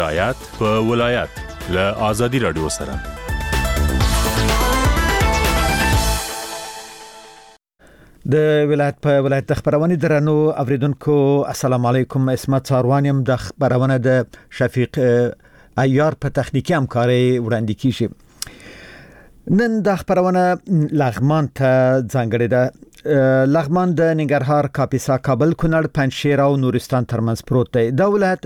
ولایت په ولایت له آزادي رادیو سره. د ولایت په ولایت د خبرونه درنو اوریدونکو السلام علیکم. اسمت څاروانیم د خبرونه د شفیق ایار په تخنیکی همکاري وړاندې کیږي. نن د خبرونه لغمان ته ځانګړې ده. لغمان د ننګرهار، کاپیسا، کابل، کونړ، پنجشیر او نورستان ترمنځ پروت دی. د ولایت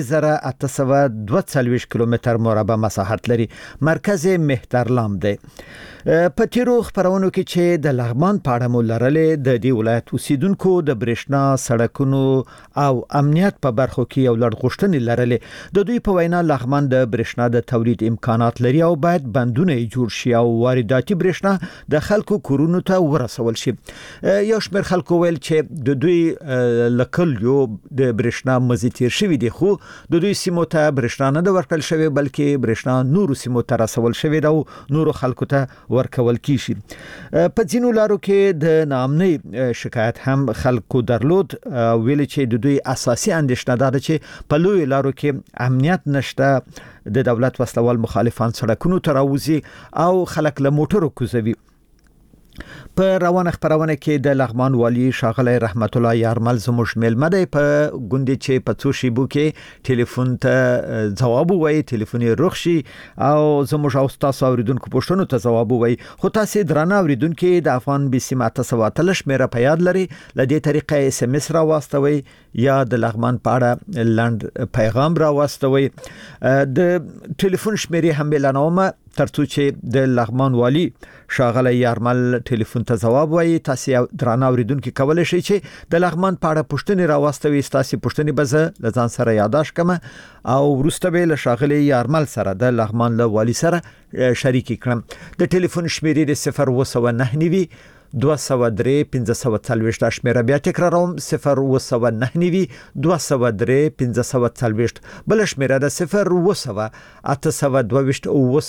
3842 کیلومتر مربع مساحت لري. مرکز مهترلام دی. په تیرو خبرونو کې چې د لغمان په اړه مو لرلې د دې ولایت اوسیدونکو د برېښنا، سړکونو او امنیت په برخو کې یو لړ غوښتنې لرلې. د دوی په وینا لغمان د برېښنا د تولید امکانات لري او باید بندونه جوړ شي او وارداتي برېښنا د خلکو کورونو ته ورسول شي. یو شمېر خلکو ویل چې د دوی لکل یو د برېښنا مزي تیر شوی دی، خو د دوی سیمو ته برېښنا نه د ورکړل شوی بلکې برېښنا نورو سیمو ته رسول شوی دا او نورو خلکو ته ورکول کیږي. په ځینو لارو کې د نامنۍ شکایت هم خلکو درلود. ویل چې د دوی اساسي اندېښنه ده چې په لوی لارو کې امنیت نشته، د دولت وسلوال مخالفان سړکونو ته راوځي او خلک له موټرو کوزوي. په روانه خبرونه کې د لغمان والی ښاغلی رحمت الله یارمل زموږ ملمه دی په ګوندې چې په څو شیبو کې ټلیفون ته ځواب وایي، ټلیفون یې روغ شي او زموږ او تاسو اوریدونکو پوښتنو ته ځواب وایي. خو تاسو درنه اوریدونکو د افغان بي سي ماته سواتل شمیره په یاد لري. لدې طریقې اس ام اس را واستوي یا د لغمان په اړه لاند پیغام را واستوي. د ټلیفون شمیره هم اعلانومه ترڅو چې د لغمان والی ښاغلی یارمل ټلیفون ته ځواب وایي. تاسو درنه اوریدونکو کولای شئ چې د لغمان په اړه پوښتنې راوستوي. تاسو پوښتنې به زه لزان سره یاداش کوم او وروسته به له ښاغلی یارمل سره د لغمان له والی سره شریک کړم. د ټلیفون شمیرې 029 203 1540 شمیره بیا تکراروم 029 203 1540 بل شمیره ده 0 822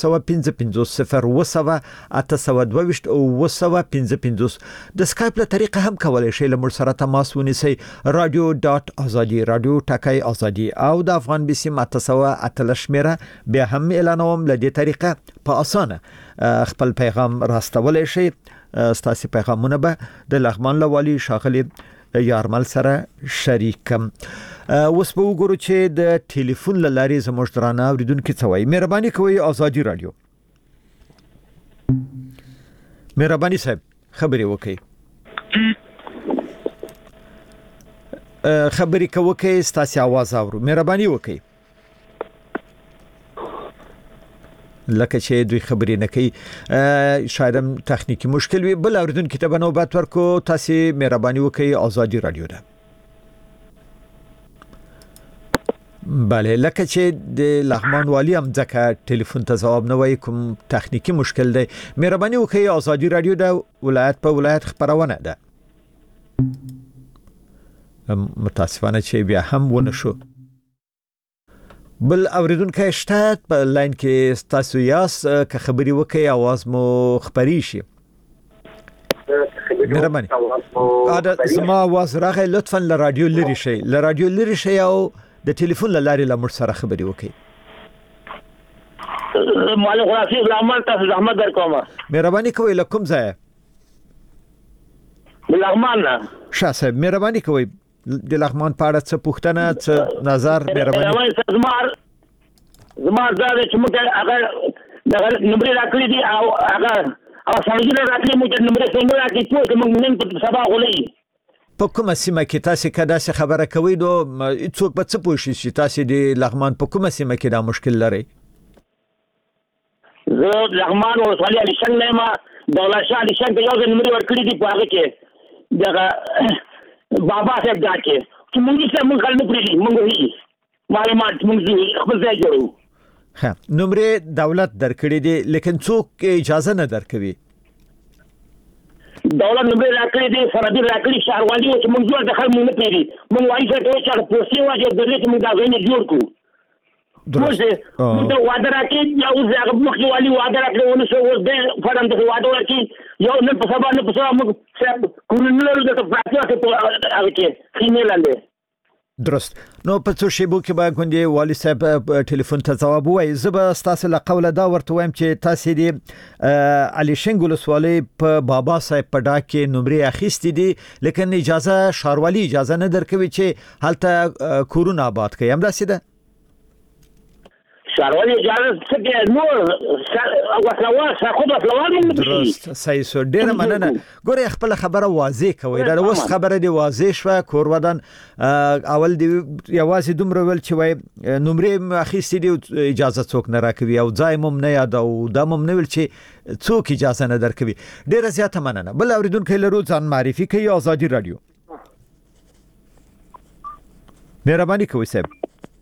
0 د سکایپ له طریقه هم کولای شئ له موږ سره تماس ونیسئ. radio.azadi radio ټکای ازادي او د افغان بي سي ماته شمیره بیا هم اعلانوم. له دې طریقه په اسانه خپل پیغام راستولای شئ. ستاسو پیغامونه به د لغمان لوالي ښاغلی یارمل سره شریکم. اوس به وګورو چې د ټلیفون لارې زموږ درانه اوریدونکو څه وایي. مهرباني کوئ آزادي رادیو. مهرباني صاحب خبري وکړئ. خبري کوئ ستاسو आवाज اورو. مهرباني وکړئ. لکه چې دوی خبرې نه کوي، شاید تخنیکی مشکل وي. بل اوریدونکو ته نوبت ورکو. تاسو مهرباني وکړئ آزادي رادیو ده. بله، لکه چې د لغمان والی هم ځکه ټلیفون ته ځواب نه وایي، کوم تخنیکی مشکل دی. مهرباني وکړئ آزادي رادیو ده ولایت په ولایت خبرونه ده. متاسفانه چې بیا هم ونه شو. بل اوریدونکو شته په لاین کې تاسو یاس که خبري وکي आवाज مو خبري شي. مهرباني زما आवाज راغی. لطفا له رادیو لري شي، له رادیو لري شي او د ټلیفون لارې له موږ سره خبري وکي. مالک راشي زحمت تاسو زحمت درکوم. مهرباني کوئ لکم ځای لغمان شاسه. مهرباني کوئ د لغمان په اړه څه پوښتنه څه نظر مهرباني. زمار دا چې موږ هغه د نمبر راکړي دي او هغه سړی راکړي موږ نمبر څنګه راکړي چې موږ نن په سبا غولې. په کومه سیمه کې تاسو کدا څه خبره کوي نو څوک به څه پوښي چې تاسو د لغمان په کومه سیمه کې دا مشکل لري؟ زه لغمان ولسوالۍ علي شنګ نه ما دولت شاه علي شنګ یو نمبر ورکړي دي په هغه کې دغه بابا صاحب دا کې چې موږ څه موږ خلک پرې موږ هي معلومات موږ خپل ځای جوړو. ها نمبر دولت درکړي دي لیکن څوک اجازه نه درکوي. دولت نمبر راکړي دي سرحدي راکړي شهروالي او چې موږ جوړ دخل موږ نه پیری موږ وایي چې چې پوسټي واجب درې چې موږ دا غوښنه جوړ کړو. درسته موږ وعده راکړي یو ځای مخکې والی وعده راکړي ونه شو اوس به فرضاً د وعده راکړي یو نه په سبا موږ کومنلو د فاتحه کې هغه کې خینه لاندې درست. نو په څو شیبو کې به غوندي والي صاحب ټلیفون ته جواب وایي. زه به تاسو له قوله دا ورته وایم چې تاسو دې علي شنګ ولسوالۍ په بابا صاحب په ډاک کې نمرې اخیستې دي، لیکن اجازه ښاروالي اجازه نه درکوي چې هلته کورونه آباد کړي. همداسې ده؟ ښاروالي اجازه څه نور وسلوال خود وسلوال نه درست. صحیح سو. ډیره مننه. ګوره خپل خبره واضح کوي. دا اوس خبره دی واضح شوه. کور ودان اول دی یوازې دومره ول چې وای نمرې اخیستې دي اجازه څوک نه راکوي او ځای مم نه یاد او دا مم نه ول چې څوک اجازه نه درکوي. ډیره زیاته مننه. بل اوریدونکو لرو ځان معرفي کوي. آزادي رادیو. مهرباني کوئ صاحب.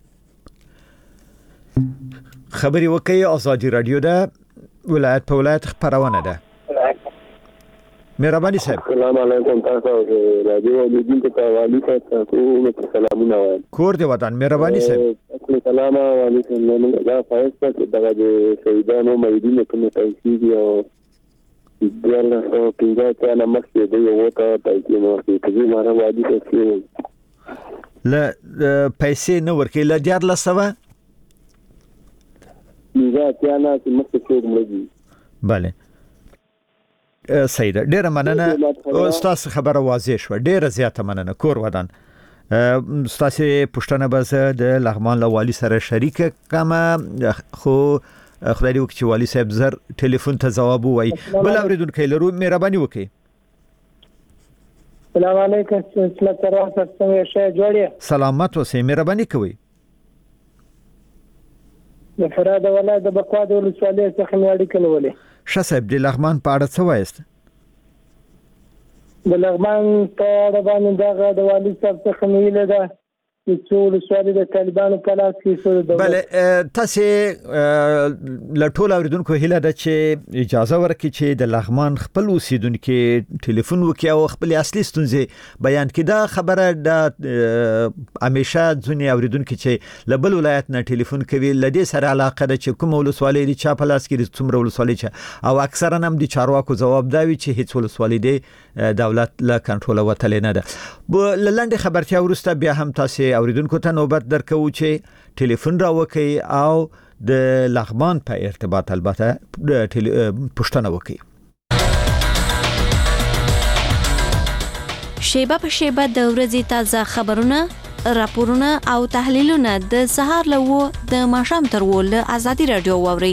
خبري وکي. آزادي رادیو ده ولایت په ولایت خبرونه ده. مهرباني صاحب. السلام علیکم. تاسو رادیو د ته والی تاسو سلامونه وایم. کور دی ودان. مهرباني صاحب. السلام علیکم. دا فایسته دغه د شهیدانو مېدینه کومه تنسیب او دغه او پیدا ته مخکې دی یو ته تایید نو چې ماره والی ته ل پیسې نو ورکې ل 1400 میزاتیانا چې مخکې څوک مړي. bale صحیح ده. ډیره مننه. او تاسو خبره واضح شو. ډیره زیاته مننه. کور ودان. تاسو پښتنه بس د لغمان له والی سره شریک کما خو خدای دې وکړي والی صاحب زر ټلیفون ته جواب وایي. بل اوریدونکو لرو. مهرباني وکړئ. السلام علیکم. سلامت اوسئ. مهرباني کوئ. د فراد ولایت د بقوا د ولسوالۍ څخه مې اړیکه نیولې. ښه صاحب د لغمان په اړه څه وایست؟ د لغمان په اړه باندې دغه د والي صاحب څخه مې ویل ده چې ولسوالۍ د طالبانو په لاس کې شو. بله تاسو لټول اوریدونکو هیله ده چې اجازه ورکړي چې د لغمان خپل اوسیدونکو ټلیفون وکړي او خپل اصلي ستونزې بیان کړي. دا خبره د همیشه ځنی اوریدونکو چې لبل ولایت نه ټلیفون کوي لدې سره علاقه ده چې کوم ولسوالۍ د چا په لاس کې څومره ولسوالۍ چې او اکثرا هم د چارواکو جواب دا وی چې هیڅ ولسوالۍ دی دولت له کنټرول وتل نه ده. لنډه خبرتیا ورسته بیا هم تاسو اوریدونکو ته نوبت درکو چې ټلیفون را وکي او د لغمان په ارتباط البته پښتنه وکي. شیبه په شیبه د ورځې تازه خبرونه، راپورونه او تحلیلونه د سهار لوو د ماښام تر ول آزادي رادیو ووري.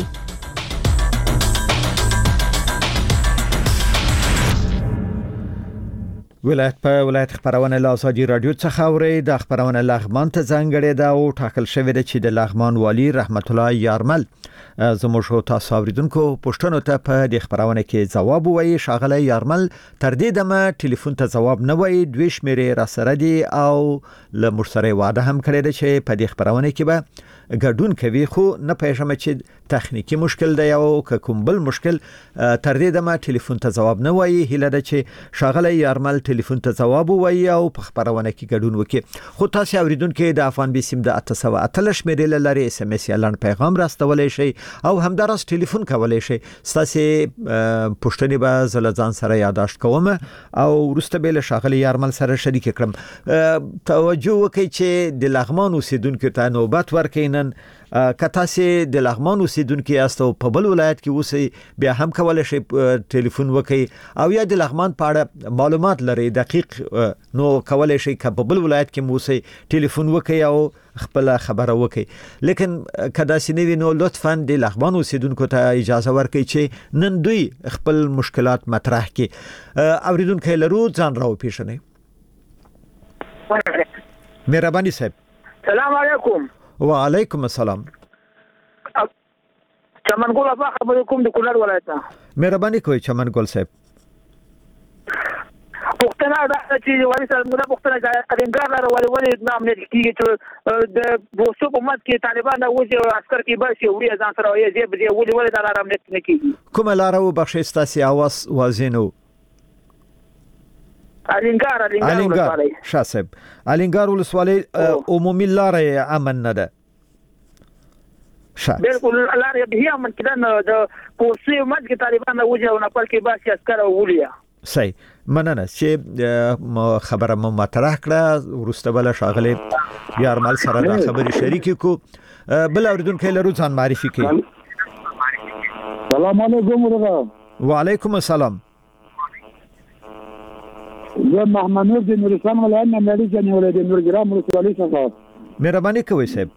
ولایت خبرونه له آزادي رادیو څخه اوري. د خبرونه لغمان ته ځانګړې ده او ټاکل شوې ده چې د لغمان والی رحمت الله یارمل زموږ تاسو اوریدونکو پښتنو ته په د خبرونه کې جواب وایي. شاغله یارمل تر دې دمه ټلیفون ته جواب نه وایي. دوی شمیرې را سره دي او له مرسره واده هم کړی ده چې په د خبرونه کې به ګډون کوي. خو نه پېژنم چې تخنیکی مشکل دی او کوم بل مشکل تر دې دمه ټلیفون ته جواب نه وایي. هیله ده چې شاغله یارمل ټلیفون ته جواب وایي او په خبرونه کې ګډون وکړي. خو تاسو اوریدونکو د افغان بي سیم د 888 شمیرې لري اس ام اس یا لاند پیغام راستولای شي او همدارس ټلیفون کولای شي. تاسو پښتني به زلزان سره یاداشت کوم او ورسته به له شاغله یارمل سره شریک کړم. توجه وکړئ چې د لغمان اوسیدونکو ته نوبت ورکړئ. کته سي د لغمان اوسیدونکو یاستو په بل ولایت کې اوسئ بیا هم کولای شي ټلیفون وکړي او یا د لغمان په اړه معلومات لري دقیق نو کولای شي که په بل ولایت کې موسئ ټلیفون وکړي او خپل خبره وکړي. لیکن کدا سینوي نو لطفا د لغمان اوسیدونکو ته اجازه ورکړي چې نن دوی خپل مشکلات مطرح کړي. اوریدونکو لرو ځان راو پیښنه. مهرباني صاحب. السلام علیکم. وعلیکم السلام. چمن ګل افا خبرې کوم د کونړ ولایت. مهرباني کوئ چمن ګل صاحب. پښتنه دا چې وایي سره موږ پښتنه کارنګار لرو ولې نام نه کیږي چې د بوسو په مات کې طالبان اوسې عسكر کې بس یو ځان سره یې دې ولې دا رام نه کیږي. کومه لار او بخښه ستاسي اواز وازینو. الینګار شاسب الینګار ولسوالۍ عمومي لار امن نه ده. بالکل لار یې امن کړه د پوسې مات کې طالبان اوسې او نه پر کې بس عسكر ولیا. صحیح. مننه چې خبره مو مطرح کړه ورسته بل شاغله یارمل سره دا خبرې شریک کو بل اوریدونکو لرو ځان معرفي کړي. السلام علیکم ورغه. وعلیکم السلام. زه محمد نور د نورستان ولایت نه مېړي جنې ولې د نورګرام ولسوالۍ څخه. مهرباني کوئ صاحب.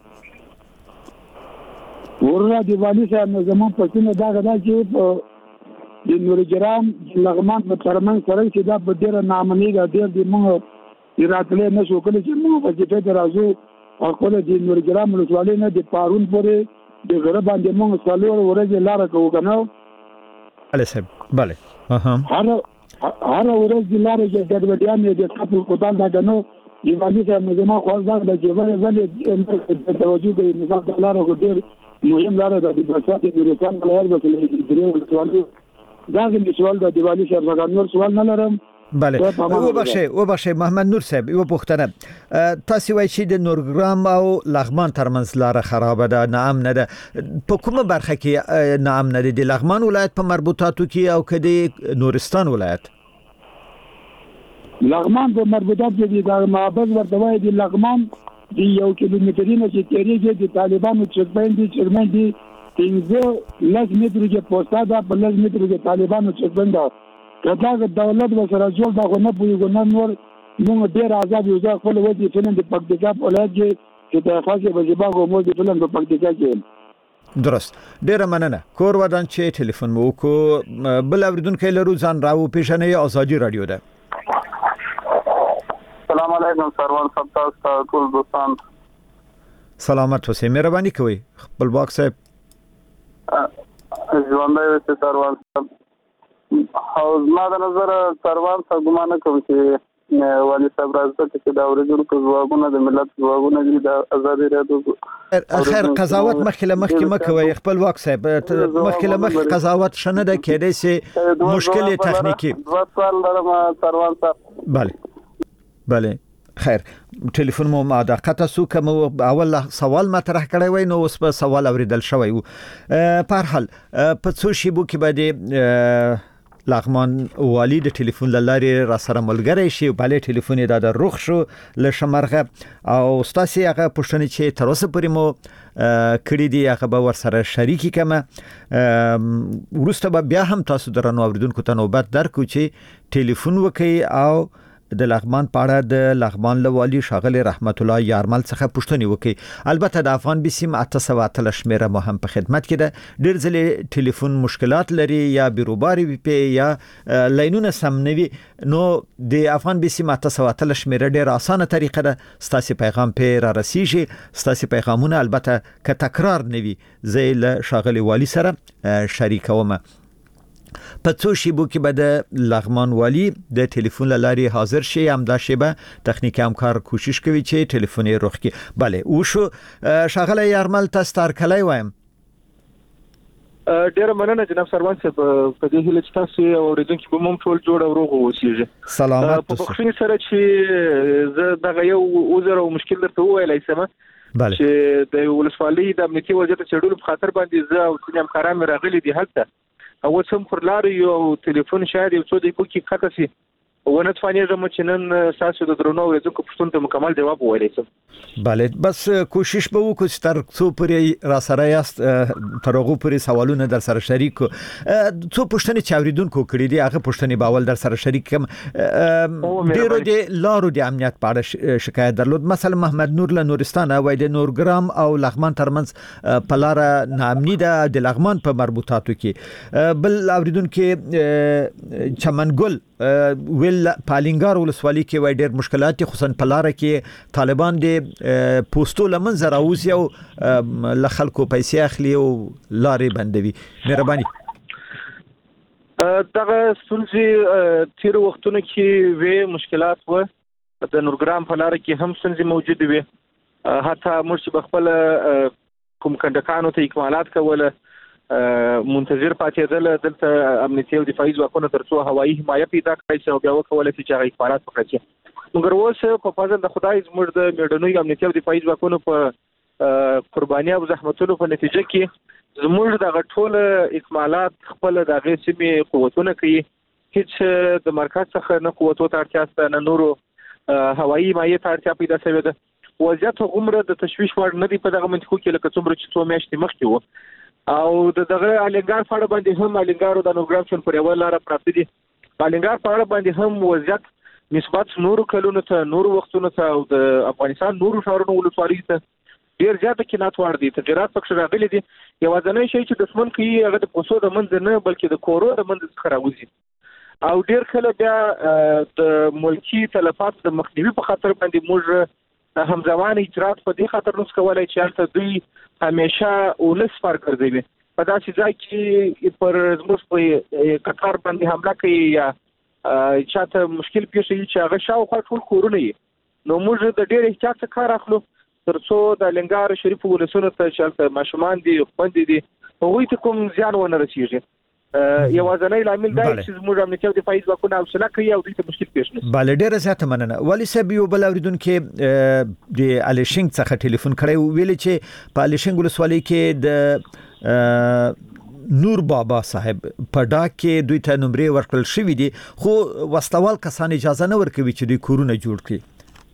ورته د والی صاحب نو زمون په څنډه دا غدا چې د نورګرام لغمان په ترمن سره چې دا په ډیره نامنې دا ډیر د موږ راتلې نه شو کله چې موږ په دې ته راځو او کله د نورګرام ولسوالۍ نه د پارون پورې د غره باندې موږ څلور ورځې لار کوو کنه. بله صاحب بله. هر ورځ د لار کې ګډوډیان د خپل کوتان دا کنه د والی صاحب نو زمون خو ځان د جوړې ولې توجه کوي مثال د لار کو ډیر مهم لار ده د بسات د نورستان ولایت په درې ولسوالۍ دا د سوال د دیوالي شهر نور سوال نه لرم. بله وبخښه محمد نور صاحب یو پوښتنه تاسو وایئ چې د نورګرام او لغمان ترمنځ لار خراب ده نام نه ده په کومه برخه کې نام نه ده د لغمان ولایت په مربوطاتو کې او کدي نورستان ولایت؟ لغمان په مربوطات کې د معبد ورته وایي د لغمان د 1 کیلومترینه چې تیریږي د طالبانو چرمن دي 15 متر کې پوسټا ده په 10 متر کې طالبانو چربند ده کله دولت وسره جوړ دا نه پوي ګنن نور موږ ډیر آزاد یو ځکه خپل وځي فلم د پکتیکا ولایت کې د خاصه بجباغو مو د فلم په پکتیکا کې. درست ډیر مننه کور ودان چې ټلیفون مو کو بل اوریدونکو لرو ځان راو پیښنې ازادي رادیو ده. السلام علیکم سرور صاحب تاسو ټول دوستان سلامت اوسئ. مهرباني کوئ خپل باک صاحب ژوندۍ اوسئ سرور صاحب. او زما د نظر سرور صاحب ګمان کوم چې والي صاحب راځي چې دا اوریدونکو ځوابونه د ملت ځوابونه دي د ازادي رادیو خیر قضاوت مخکې مکوي خپل واک صاحب مخکې مخ قضاوت شنه ده کېدای شي مشکل تخنیکی. سوال لرم سرور صاحب. بله خیر ټلیفون مو مادقته سو کوم اول سوال مطرح کړی وای نو اوس په سوال اوریدل شوی وو. په هر حال په څو شی بو کې باندې لغمان والی د ټلیفون لارې را سره ملګری شي بله ټلیفون د روخ شو لشمرغه او استاسي هغه پښتنې چې تر اوسه پورې مو کړی دی هغه به ور سره شریکی کمه ورسته بیا هم تاسو درنو اوریدونکو ته نوبت درکو چې ټلیفون وکي او د لغمان پاړه د لغمان لوالي شاغل رحمت الله یارمل څخه پښتني وکي. البته د افغان بسیم 800 شمیره مو هم په خدمت کې ده. ډیر ځله ټلیفون مشکلات لري یا بیروباري وي یا لاینونه سم نوي نو د افغان بسیم 800 شمیره ډیر اسانه طریقه ده ستاسو پیغام په را رسیږي ستاسو پیغامونه البته ک تکرار نوي زیل شاغل والی سره شریکوم. په څو شیبو کې به د لغمان والی د ټلیفون لارې حاضر شي همدا شیبه تخنیکی همکار کوشش کوي چې ټلیفون یې روخ کې. بله او شو شغله یارمل تاسو تر کله وایم. ډیر مننه جناب سروان صاحب په دې هیله چې تاسو اوریدونکو به مم ټول جوړ او روغ اوسئ. سلامت په بخښنې سره چې زه دغه یو وزر او مشکل درته وویلای سم چې د ولسوالۍ د امنیتي وضعیت چړول په خاطر باندې زه او ټول همکاران راغلي دي هلته او سم پر لار یو ټلیفون شاید یو څو دقیقو کې خطا سي ونه توانېږم چې نن تاسو د درنو ورځو پښتون ته مکمل جواب وویلی سم. بله بس کوشش به وکړو چې تر څو پورې را سره یاست تر هغه پورې سوالونه در سره شریک کو څو پښتنې چاوریدونکو کړي دي هغه پښتنې باول در سره شریک کم. ډیرو د لارو د امنیت په اړه شکایت درلود مثلا محمد نور له نورستان وای د نورګرام او لغمان ترمنځ په لار نامنی ده د لغمان په مربوطاتو کې بل اوریدونکو چمنګل ویل پالینګار ولسوالۍ کې وای ډېر مشکلات خصوصا په لار کې طالبان د پوسټو لمن زراوسی او لخلکو پیسې اخلي او لارې بندوي. مهرباني دغه ستونزې تیر وختونو کې وې مشکلات و د نورګرام په لار کې هم ستونزې موجود وې حتی موږ خپل کوم کندکانو ته اکمالات کوله منتظر پاتېدل دلته امنیتي او دفاعي ځواکونو ترڅو هوایي حمایت پیدا کړي او بیا وکولای شي چې هغه اخبارات وکړي. مګر اوس په فضل د خدای زموږ د میډنوي امنیتي او دفاعي ځواکونو په قرباني او زحمتونو په نتیجه کې زموږ د ټول اکمالات خپل د غیر سیمې قوتونه کوي هیڅ د مرکز څخه نه قوتو ته اړتیا شته نه نورو هوایي مایع ته اړتیا پیدا شوې ده وضعیت عمره د تشویش وړ نه دی په دغه منطقو کې لکه څومره چې 2 میاشتې مخکې و او دغه الینګار په اړه باندې هم الینګار د نورګرام شون پر یو لار پراته دي الینګار په اړه باندې هم وضعیت نسبت نورو کلونو ته نورو وختونو ته او د افغانستان نورو ښارونو ولسوالیو ته ډیر زیاته قناعت وړ دي تغیرات پکې راغلي دي یوازینی شی چې دښمن کوي هغه د پوسو د منځ نه بلکې د کورو د منځ څخه راوځي او ډیر کله بیا د ملکی تلفات د مخنیوي په خاطر باندې موږ همزمان اجرات په دې خاطر نوس کولای چې تاسو دوی همیشه ولس پر ګرځوي په داسې ځای کې پر زموږ په قطار باندې حمله کوي یا چاته مشکل پیښ شي چې هغه شاوخوا ټول کورونه نو موږ د ډیر احتیاط څخه کار اخلو ترڅو د لنګار شریف ولسونو ته چې ماشومان دي خوندې دي هغوی ته کوم زیان ونه رسیږي یوازینی لامل دا چې موږ امنیتي او دفاعي ځواکونه حوصله کوي او دوی ته مشکل پیښ نشي بله ډیره زیاته مننه ولی صاحب یو بل اوریدونکو د الیشنګ څخه ټلیفون کړی ویل چې په الیشنګ ولسوالۍ کې د نور بابا صاحب په ډاک کې دوی ته نمرې ورکړل شوې دي خو وسلوال کسان اجازه نه ورکوي چې دوی کورونه جوړ کړي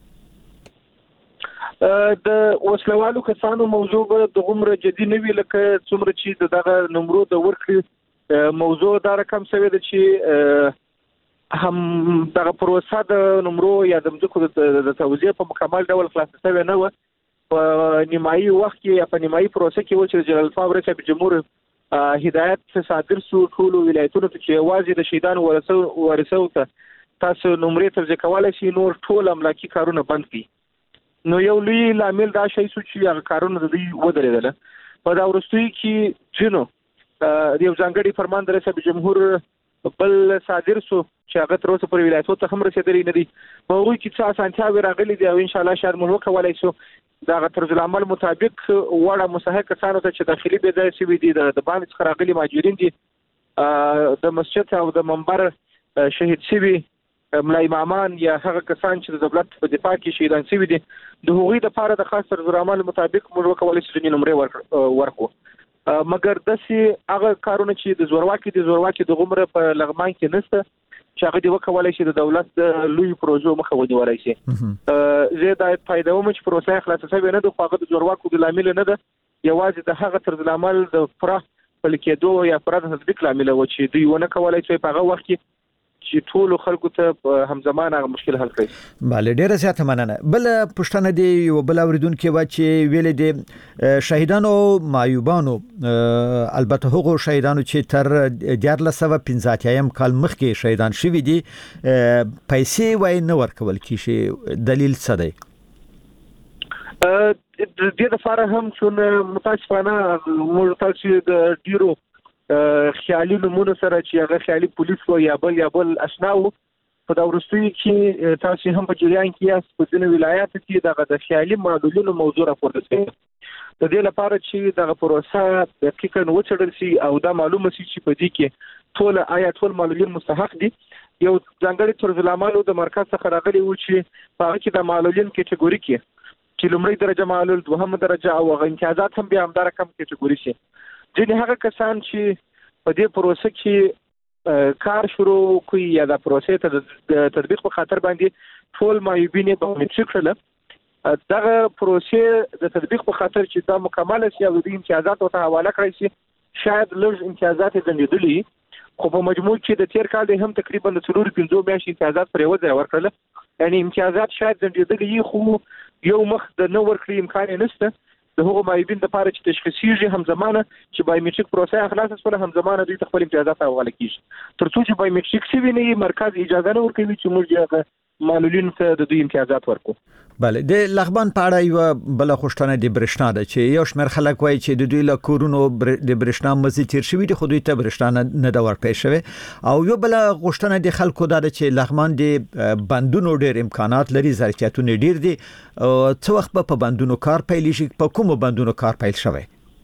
د وسلوالو کسانو موضوع د عمر جدي نه وی لکه څومره چې دغه نمرو د ورکړې موضوع دا رقم شوی دی چې هم دغه پروسه د نمرو یا د مځکو د توزیع په مکمل ډول خلاص شوی نه و په نیمایي وخت کې یا په نیمایي پروسه کې و چې جلال الله رئیس جمهور هدایت صادر شو ټول ولایتونو ته چې واځي د شهیدان ورثو ته تاسو نمرې توزیع کولای شئ نور ټول املاکي کارونه بند کړئ نو یو لوی لامل دا شی چې هغه کارونه د دوی ودرېدل په دا ورستوي کې جنو یو ځانګړي فرمان د رئیس جمهور بل صادر شو چې هغه تر اوسه پر ولایتو ته هم رسیدلی نه دي په هغوی کې څه اسانتیاوې راغلي دي او ان شاء الله شاید موږ وکولای شو دا طرز العمل مطابق وړه مستحق کسانو ته چې داخلي بې ځای شوي دي د باندې څخه راغلي مهاجرین دي د مسجد او د منبر شهید شوي ملا امامان یا هغه کسان چې د دولت په دفاع کې شهیدان شوي دي د هغوی لپاره د خاص طرز العمل مطابق موږ وکولای شو چې نمرې ورکړو مګر داسې هغه کارونه چې د زورواکي د عمر په لغمان کې نشته چې هغه دی وکولای شي د دولت د لوی پروژو مخه ونیولای شي زه دا فائدہ ومه چې پروسه خلاصه شوی نه د خواغه د زورواکو د لامل نه ده یوازې د هغه طرز العمل د پوره پلیکېدو یا پوره تطبیق لامل و چې دوی ونه کولای شي په هغه وخت کې چې ټول خلکو ته همزمان هغه مشکل حل کړي bale ډیره زیاته مننه بل پښتنه دی یو بل اوریدونکو و چې ویل دي شهیدانو مایوبانو البته هغه شهیدانو چې تر 1415 کال مخکې شهیدان شوي دي پیسې وای نه ورکول کیږي دلیل څه دی د دې لپاره هم چې متاسفانه موږ تاسو د ډیرو خیالي نمونه سره چې هغه خیالي پولیس و یا بل اشناو په دا ورستوي چې تاسو هم په جریان کې یاست په ځینې ولایاتو کې د خیالي معلولینو موضوع راپورته شوی د دې لپاره چې د پروسه دقیقاً وڅېړل شي او دا معلومه شي چې په دې کې ټول معلولین مستحق دي یو ځانګړي طرز العمل د مرکز څخه راغلی و چې په هغه کې د معلولین کټګوري کې چې لومړی درجه معلول دوهمه درجه او امتیازات هم بیا همدار کم کټګوري شي ځینې هغه کسان چې په دې پروسه کې کار شروع کوي یا د پروسې ته د تطبیق په خاطر باندې ټول معیوبین په میټریک کړل دغه پروسې د تطبیق په خاطر چې دا مکمل شي او د امتیازات ته حواله کړی شي شاید لږ امتیازات ځندېدلي خو په مجموع کې د تیر کال هم تقریبا د 4-5 میاشتې امتیازات پر یو ځای ورکړل یعنی امتیازات شاید ځندېدلي خو یو مخ د نو ورکړي امکان نشته د هغو معیوبین لپاره چې تشخیصیږي همزمانه چې بایومټریک پروسه خلاصه شوه همزمانه دوی خپل امتیازات حواله کیږي ترڅو چې بایومټریک شوی نه مرکز اجازه نه ورکوي چې موږ معلولین ته د دوی امتیازات ورکو bale د لغمان په اړه یو بل خوشتنه د برښنا ده چې یو شمېر خلک وایي چې د دوی له کورونو د برښنا مزي تیر شوی دي خو دوی ته برښنا نه دا ورکړی شوی او یو بل خوشتنه د خلکو ده چې لغمان د بندونو ډېر امکانات لري ظرفیتونه ډېر دي څو وخت په بندونو کار پیل شي په کوم بندونو کار پیل شوی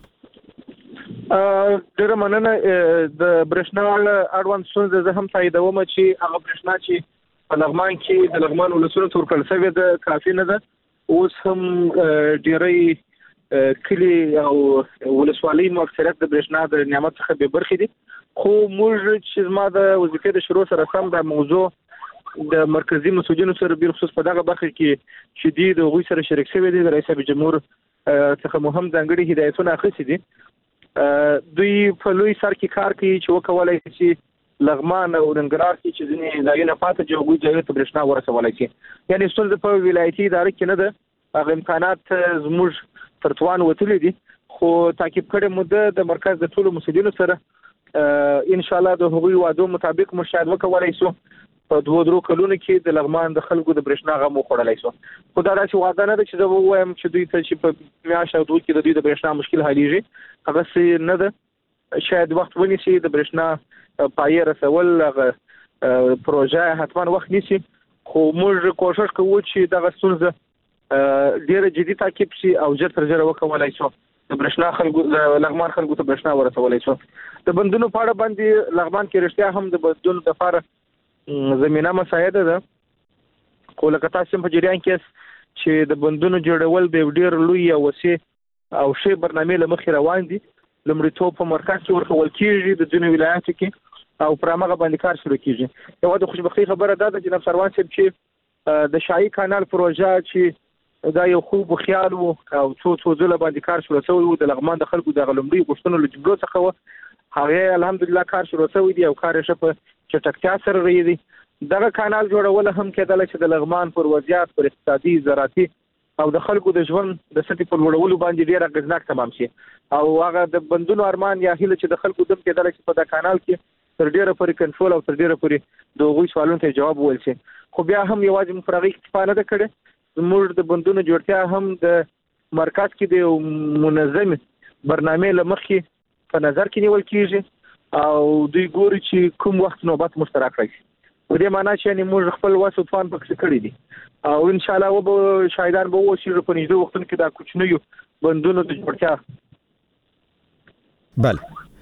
ډېر مننه د برښنا اړوند څه زه هم فائدہ ومه چې هغه برښنا چې په لغمان کې د لغمان ولسونو تورکل سوي د کافي نه ده اوس هم ډېری کلی او ولسوالۍ مو اکثریت د برېښنا د نعمت څخه به برخې دي خو موږ چې ما د وظیفې د شروع سره سم د موضوع د مرکزی مسؤلینو سره بل خصوص په دغه برخه کې چې د غوي سره شریک شوی دی د رئیس جمهور څخه مهم ځانګړي هدایتونه اخیستي دي دوی په لوی سر کې کار کوي چې وکولای شي لغمان او ننګرهار کې چې ځینې ځایونه پاتې جوړوي ځای ته برېښنا ورسولای شي یعنی ستونزه په ولایتي اداره کې نه ده هغه امکانات زموږ تر توان وتلي دي خو تعقیب کړي مده د مرکز د ټولو مسؤلینو سره ان شاء الله د هغوی وعده مطابق مشاهده وکولای شو په 2 کلونو کې د لغمان د خلکو د برېښنا غو خوړلای شو خو دا داسې وعده نه ده چې زه وایم چې دوی ته چې په میاشت او دوه کې د دوی د برېښنا مشکل حلیږي هغه څه نه ده شاید وخت ونیسي د برېښنا پای رسول هغه پروژه حتمان وخت نیسي خو موږ کوشش کوو چې دغه ستونزه ډیره جدي تعقیب شي او ژر تر ژره وکولای شو د برېښنا خلکو لغمان خلکو ته برېښنا ورسولای شو د بندونو په اړه باندې لغمان کې رښتیا هم د بندونو لپاره زمينه مساعده ده خو لکه تاسو په جریان کې چې د بندونو جوړول به ډیر لوی او وسیع او شی برنامه لمخې روان دي لمړیتوب په مرکز کې ورکول کیږي د ځینو ولایتونو کې او پرامغه باندې کار شروع کیږي یو د خوشبختی خبره ده چې جناب سروان صاحب چې د شاهي کانال پروژه چې دا یو خوب خیال او څو ځله باندې کار شروع شوی و د لغمان د خلکو د غلمړي غوښتنو له جملو څخه و هغه الحمدلله کار شروع شوی دی او کار یې په چټکتیا سره ریږي دغه کانال جوړول هم کېدل چې د لغمان پر وضعیت پر اقتصادي زراعتي او د خلکو د ژوند د سطح په لوړولو باندې ډیر اغیزناک تمام شي او هغه د بندونو ارمان یا هیله چې د خلکو دم کېدل چې په دا کانال کې تر ډیره پورې کنټرول او تر ډیره پورې د غوي سوالونو ته جواب ول شي خو بیا هم یوازې مفرغي کفانه ده کړي موږ د بندونو جوړتیا هم د مرکز کې د منظم برنامه لمخې په نظر کې نیول کیږي او دوی ګوري چې کوم وخت نوبت مشترک راځي په دې معنی چې موږ خپل وسو توان پکې کړی دي او ان شاء الله وب شاهدان به وشي په نږدې وختونو کې دا کوچنیو بندونو د جوړتیا بل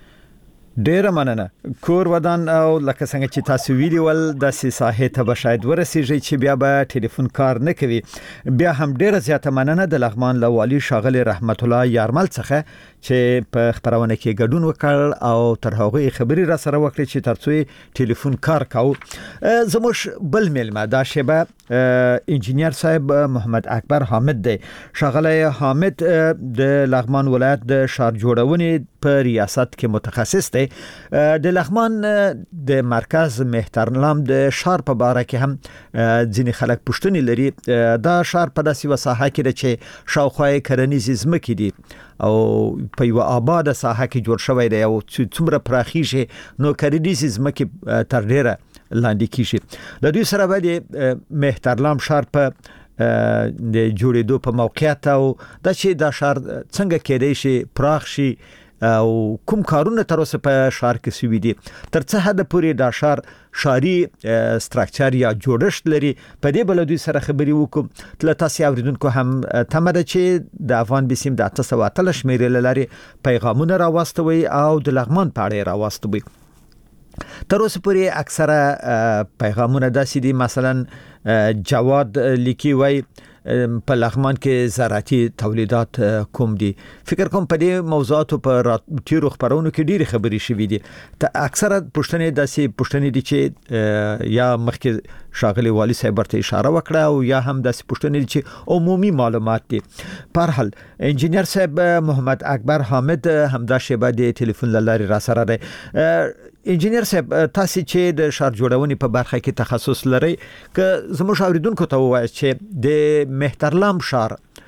ډیر مننه کور ودان او لکه څنګه چې تاسو ویډیول د ساحه ته به شاید ورسیږي چې بیا به ټلیفون کار نه کوي بیا هم ډیر زیاته مننه د لغمان لوالي شاغل رحمت الله یارمل څخه چې په خبرونه کې ګډون وکړ او تر هغه خبري را سره وکړي چې ترڅو ټلیفون کار کاو زموږ بل ملما دا شبه انجینیر صاحب محمد اکبر حامد دی شاغل حامد د لغمان ولایت د شهر جوړونې په ریاست کې متخصص دی د لغمان د مرکز مهترلام د شهر په باره کې هم ځینې خلک پوښتنې لري دا شهر په داسې وساحه کې چې شاوخوا کرنیز ځمکې دي او په یو آباد ساحه کې جوړ شوی دی او څومره پراخیږي نو کرنیز ځمکې تر ډیره لاندې کیږي د دوی سره باندې مهترلام شهر په د جوړېدو په موقعیت او د چې دا شهر څنګه کېدای شي پراخ شي او کوم کارونه تر اوسه په شهر کې سوي دي تر څه حد پورې دا شهر شهري استراکچر یا جوړښت لري په دې بل دوی سره خبري وکم تل تاسو اوریدونکو هم تمه ده چې د افغان بسیم د 813 شمیرې لري پیغامونه راوستوي او د لغمان په اړه راوستوي تر اوسه پورې اکثره پیغامونه داسې دي مثلا جواد لیکي وای په لغمان کې زراعتي تولیدات کوم دي فکر کوم په دې موضوعاتو په تیرو خبرونو کې ډېری خبري شوې دي اکثره پښتنې داسې پښتنې دي چې یا مخکې شاغلي والی صاحب ورته اشاره وکړه او یا هم داسې پښتنې دي چې عمومي معلومات دي په هر حال انجینیر صاحب محمد اکبر حامد همدا شبه د ټلیفون لارې را سره دی انجینیر صاحب تاسو چې د شهر جوړونې په برخه کې تخصص لرئ که زموږ اوریدونکو ته وایي چې د مهترلام شهر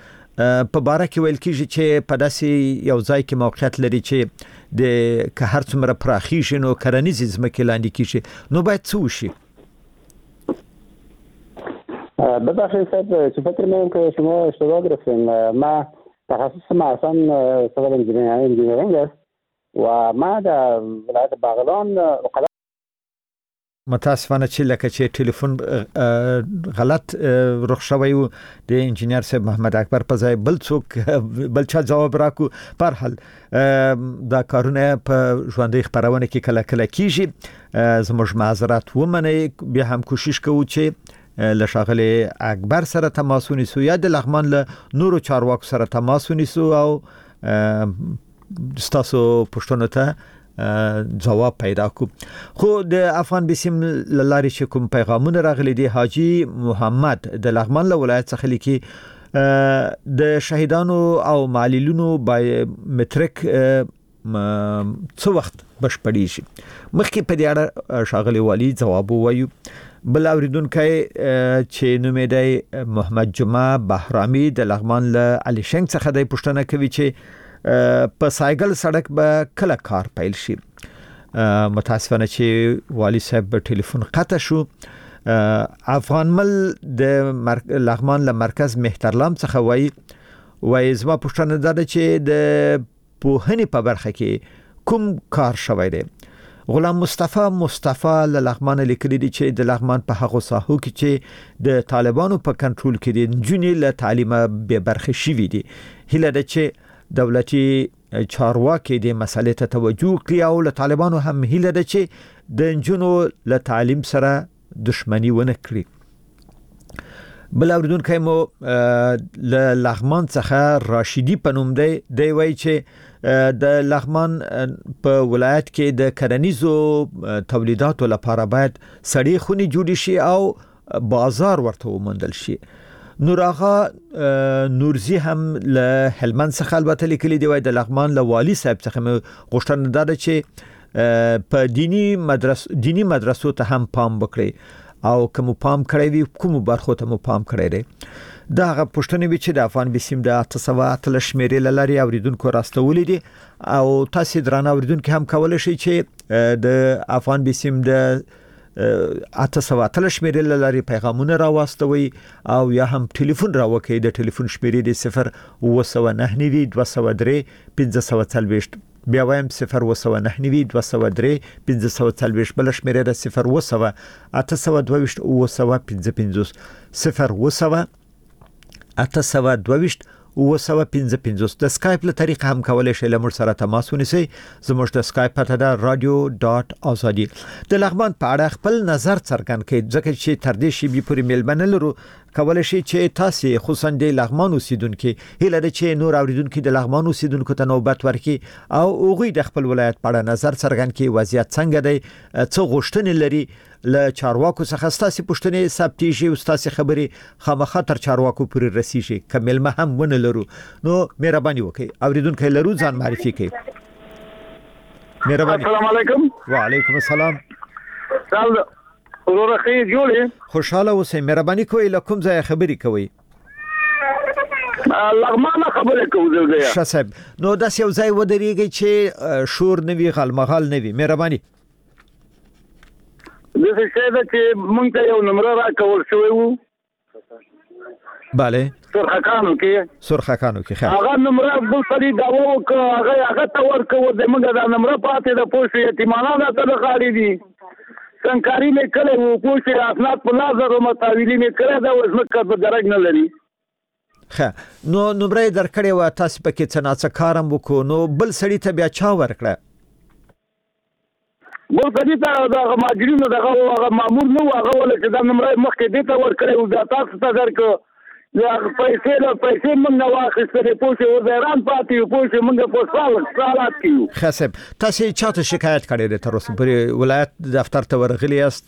په باره کې ویل کیږي چې په داسې یو ځای کې موقعیت لري چې د که هر څومره پراخیږي نو کرنیز ځمکې لاندې کیږي نو باید څه وشي ببخشید صاحب فکر می‌کنم که شما اشتباه گرفتین ما تخصص ما اصلا سوال انجینیرینگ است و ما در ولایت باغلان متاسفانه چې لکه چې ټلیفون غلط رخ شوی و د انجینیر صاحب محمد اکبر په ځای بل څوک بل چا جواب راکو په هر حال دا کارونه په ژوندۍ خبرونه کې کله کله کیږي زموږ معذرت ومنئ بیا هم کوشش کوو چې له ښاغلي اکبر سره تماس ونیسو یا د لغمان له نورو چارواکو سره تماس ونیسو او ستاسو پوښتنو ته جواب پیدا کو. خو د افغان بسم لاري چې کوم پیغامونه راغلي دي حاجی محمد د لغمان له ولایت څخه لیکي د شهیدانو او معلولینو بایومټریک څو وخت بشپړیږي. مخکې په دې اړه ښاغلي والی جواب وایو. بل اوریدونکو چې نوم یې دی محمد جمعه بهرامي د لغمان له علي شنګ څخه د پوښتنه کوي چې په سایګل سړک به کله کار پیل شي. متاسفانه چې والی صاحب ټلیفون قطع شو. افغان مل د لغمان له مرکز مهترلام څخه وایي زما پوښتنه ده چې د پوهنې په برخه کې کوم کار شوی دی. غلام مصطفی له لغمان لیکلي دي چې د لغمان په هغو ساحو کې چې د طالبانو په کنټرول کې دي نجونې له تعلیمه به برخه شوي دي. هیله ده چې دولتي چارواکي د مسالې ته توجه کوي او له طالبانو هم هیله ده چې د نجونو له تعلیم سره دښمنی ونه کړي. بل اوریدونکو مو له لغمان څخه راشدی پنوم دی وایي چې د لغمان په ولایت کې د کرنیزو تولیداتو لپاره باید سړې خونې جوړ شي او بازار ورته وموندل شي. نوراغا نورزی هم له هلمند څخه البته لیکلي دی وای د لغمان له والی صاحب څخه غوښتنه ده چې په دینی مدرسو ته هم پام وکړي او کوم پام کړی وي کوم برخو ته مو پام کړی دی. دا هغه پوښتنې وی چې د افغان بسم د 800 شمیرې لاري اوریدونکو راستولې دي او تاسو درانه اوریدونکو هم کولای شئ چې د افغان بسم د 800 شمیرې لاري پیغامونه راوستوي او یا هم ټلیفون راوکي. د ټلیفون شمیرې د 0 503 بیا وایم 0 503 بل شمیرې د 0 د سکایپ له طریقه هم کولای شئ له موږ سره تماس ونیسئ. زموږ د سکایپ پته ده radio.azadi. د لغمان په اړه خپل نظر څرګند کړئ ځکه چې تر دې شی به پوری میلمنه لرو. کولای شئ چې تاسو خصوصا د لغمان اوسیدونکو هیله ده چې نور اوریدونکو د لغمان اوسیدونکو ته نوبت ورکړي او هغوی د خپل ولایت په اړه نظر څرګند کړي. وضعیت څنګه دی، څه غوښتنې لري له چارواکو څخه. ستاسو پوښتنې ثبتېږي او ستاسو خبرې خامخا تر چارواکو پورې رسیږي. کمل ما هم ونه لرو نو مهرباني وکړئ اوریدونکو لرو ځان معرفي کړئ. مهرباني. السلام علیکم. وعلیکم السلام. سلام ورخه جوړې خوشاله اوسئ. مهرباني کوئ له کوم ځای خبرې کوئ؟ لغمان خبرې کوم ځای؟ شاسب نو داس یو ځای ودرېږي چې شور نوي غلمغال نوي. مهرباني. د څه ده چې مونږ ته یو نمبر راکول شوی وو. bale سرخکانو کې هغه نمبر بل سړي دا وکړه هغه ته ورکو د موږ دا نمبر پاتې د پوښتنې یتیمانو ته غاړي دي څنګهاري مې کړې وو پوښتنه اسناد په لازم متاویلی مې کړې دا وزمکه په درج نه لري. ښه نو نمبر درکړې و تاسو پکې څه ناڅه کارم وکړو نو بل سړي ته بیا چا ورکړه؟ بل سړي ته دا ماجرینو دغه مامور نو هغه ول چې دا نمبر مخکې دې ته ورکړې و دا تاسو ته درکو یا پیسې موږ نه واخیستې پوښتنه وران پاتې پوښتنه موږ په سوالات کیو. خاصه تاسو چاته شکایت کړی دی تر اوسه پر ولایت دفتر ته ورغلی یاست؟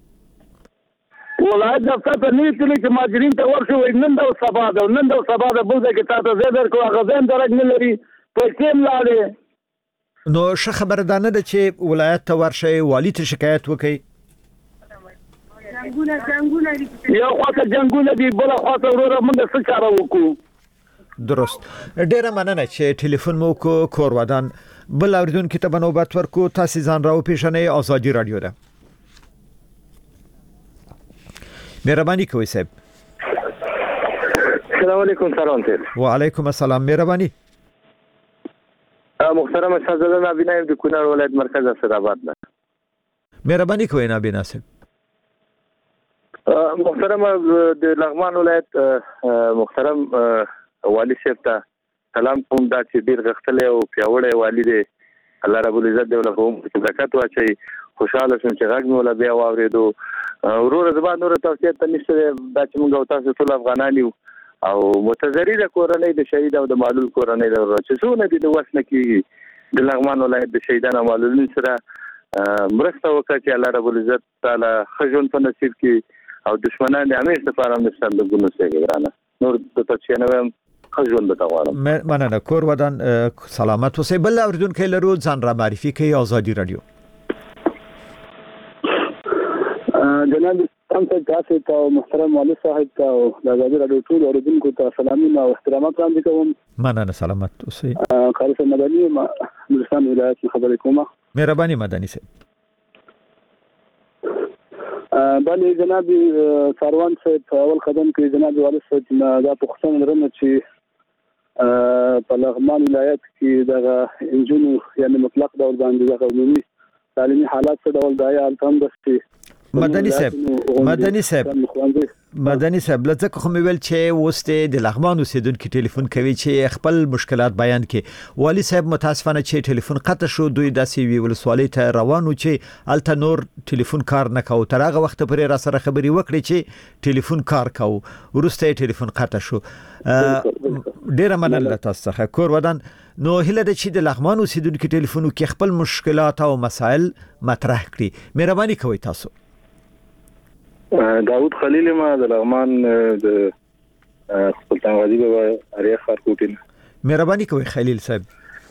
ولایت دفتر ته نه تللی چې ماجرین ته ورشو نن دا سبا ده بل ځکه تاسو زه درکو هغه ځین درک نه لري پیسې ملاله. نو ښه خبره ده نه ده چې ولایت ته ورشي والی ته شکایت وکړي؟ یو خواته جنگونه دي بل خواته وروره موږ څه چاره وکړو. درست. ډیره مننه چې ټلیفون مو کو کور ودان. بل اوریدونکو ته نوبت ورکو. تاسو ځان راو پیښنې ازادي رادیو ده. مهرباني کوئ صاحب. السلام علیکم. سلام وعلیکم السلام. مهرباني. محترم شاهزاده نابینا د کونړ ولایت مرکز اسداباد نه. مهرباني کوئ نابینا صاحب. محترم د لغمان ولایت محترم والی صاحب ته سلام کوم. دا چې ډیر غختلې او پیاوړې والی دی الله رب العزت دې له کوم برکت واچي خوشاله شوم چې غږ مې ولا بیا واورېدو. ورور زبان نور توصیه ته نشته دا چې موږ تاسو ټول افغانان یو او متضرر کورنۍ د شهید او د معلول کورنۍ د چې څونه دي د وسنه کې د لغمان ولایت د شهیدانو او معلولینو سره مرسته وکړي چې الله رب العزت تعالی خجون په نصیب کې او دشمنان د همیشه لپاره نشته د ګونو سره ګرانه نور د تچنوم خجون د تغوارم. مننه. کور ودان سلامت اوسئ. بل اوریدونکو لرو ځان را معرفي کوي. آزادي رادیو. جناب تاسو تاسو ته محترم والي صاحب ته او د آزادي رادیو ټول اوریدونکو ته سلامونه او احترامات وړاندې کوم. مننه. سلامت اوسئ. خالص مدني بلوچستان ولایت خبرې کوم. مهرباني مدني صاحب. بله جناب ساروان صاحب اول قدم کې جناب والي صاحب دا پوښتنه لرم چې په لغمان ولایت کې دغه انجونو یعنی مطلق ډول باندې دغه عمومي تعلیمي حالات څه ډول دی البته دستي مدني صاحب لته کوم ویل چې وسته د لغمان اوسیدونکو ټلیفون کوي چې خپل مشکلات بیان کړي. والي صاحب متاسفانه چې ټلیفون قطع شو دوی داسې وی ولسوالۍ ته روانو چې الته نور ټلیفون کار نه کاوه. تر هغه وخت پورې را سره خبري وکړي چې ټلیفون کار کاوه ورسته ټلیفون قطع شو. ډیره مننه تاسو څخه. کور ودان نو هله د چې د لغمان اوسیدونکو ټلیفون کې خپل مشکلات او مسائل مطرح کړي. مهرباني کوئ تاسو. داود خلیل ما د لغمان د سلطان غازی بابا اریه خارکوټین. مهرباني کوئ خلیل صاحب.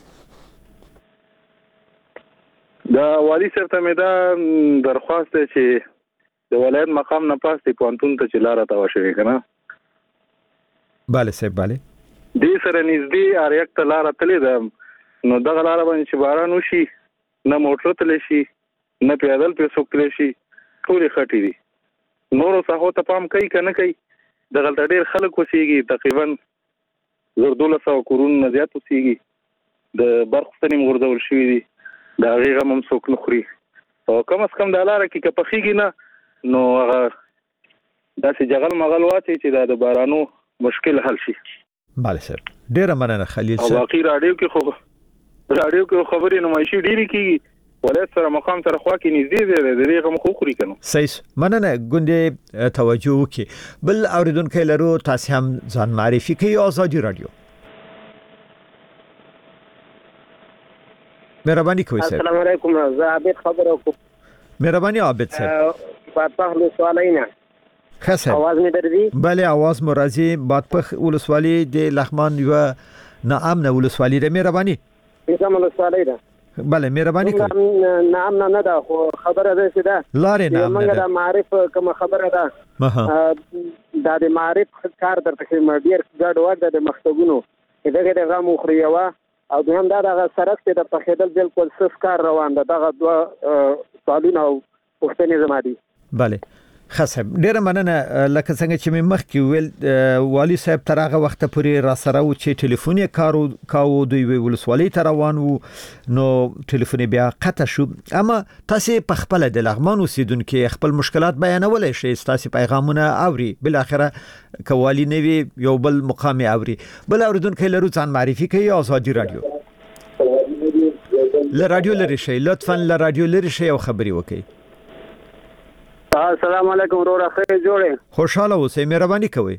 دا والی صاحب ته مې دا درخواست دی چې د ولایت مقام نه پاس دی پونتون ته چلار تا وشوي کنه. bale صاحب bale دې سره نږدې اریه ته لار تلې ده نو دغه لار باندې چې باران وشي نه موټر تللی شي نه پیدل په سوکلی شي ټول خټې دي. نورو څخه ته پام کوي کنه کوي دغه ډېر خلک وسیږي تقریبا 1200 کورونه نه زیات وسیږي د برخصتنی مغرضول شوی دي دا غیغه ممسوک نخري او کم از کم د لار کې کپخیږي نه نو هغه داسې جغل مغل واچي چې د بارانو مشکل حل شي. bale صاحب ډیره مننه خلیل صاحب. واقعي رادیو کې خبرې نمایشي ډیری کیږي ولایت سره مقام سره خوا کې نږدې دی د دې غو خوري کنه. صحیح مننه ګوندې توجه وکي. بل اوریدونکو لرو تاسو هم ځان معرفي کوي. آزادي رادیو. مهرباني کوئ صاحب. السلام علیکم. زه عابد خبرو کوم. مهرباني عابد صاحب. بادپخ ولسوالینا خاصه आवाज مې درځي. bale आवाज مو راځي. بادپخ ولسوالي د لغمان یو نامنه ولسوالي ده. مهرباني. کومه ولسوالي ده؟ bale مهرباني کوئ. نعم نه ده خو خبره ده چې ده لارې نام نه ده معرف کوم خبره ده دا د معرف کار درته کې ډیر ګډ وډ د مختګونو دغه غو مخريوا او هم دا سرک ته د پخېدل بالکل صف کار روان ده. دغه دوه سوالونه او پوښتنې زما دي. bale خاصه ډیره مننه. لکه څنګه چې مې مخکې ویل والي صاحب تر هغه وخت پورې را سره و چې ټلیفون یې کاوه دوی ولسوالۍ ته روان وو نو ټلیفون بیا قطع شو. اما تاسو په خپل د لغمان اوسیدونکو خپل مشکلات بیانولای شئ. تاسو پیغامونه اوري بل اخره کوالي نوي یو بل مقام اوري. بل اوریدونکو لرو ځان معرفي کوي. آزادي رادیو. ل رادیو لري شئ لطفا ل رادیو لري شئ او خبري وکړئ. السلام علیکم ورور خیر جوړه. خوشاله اوسئ. مهرباني کوئ.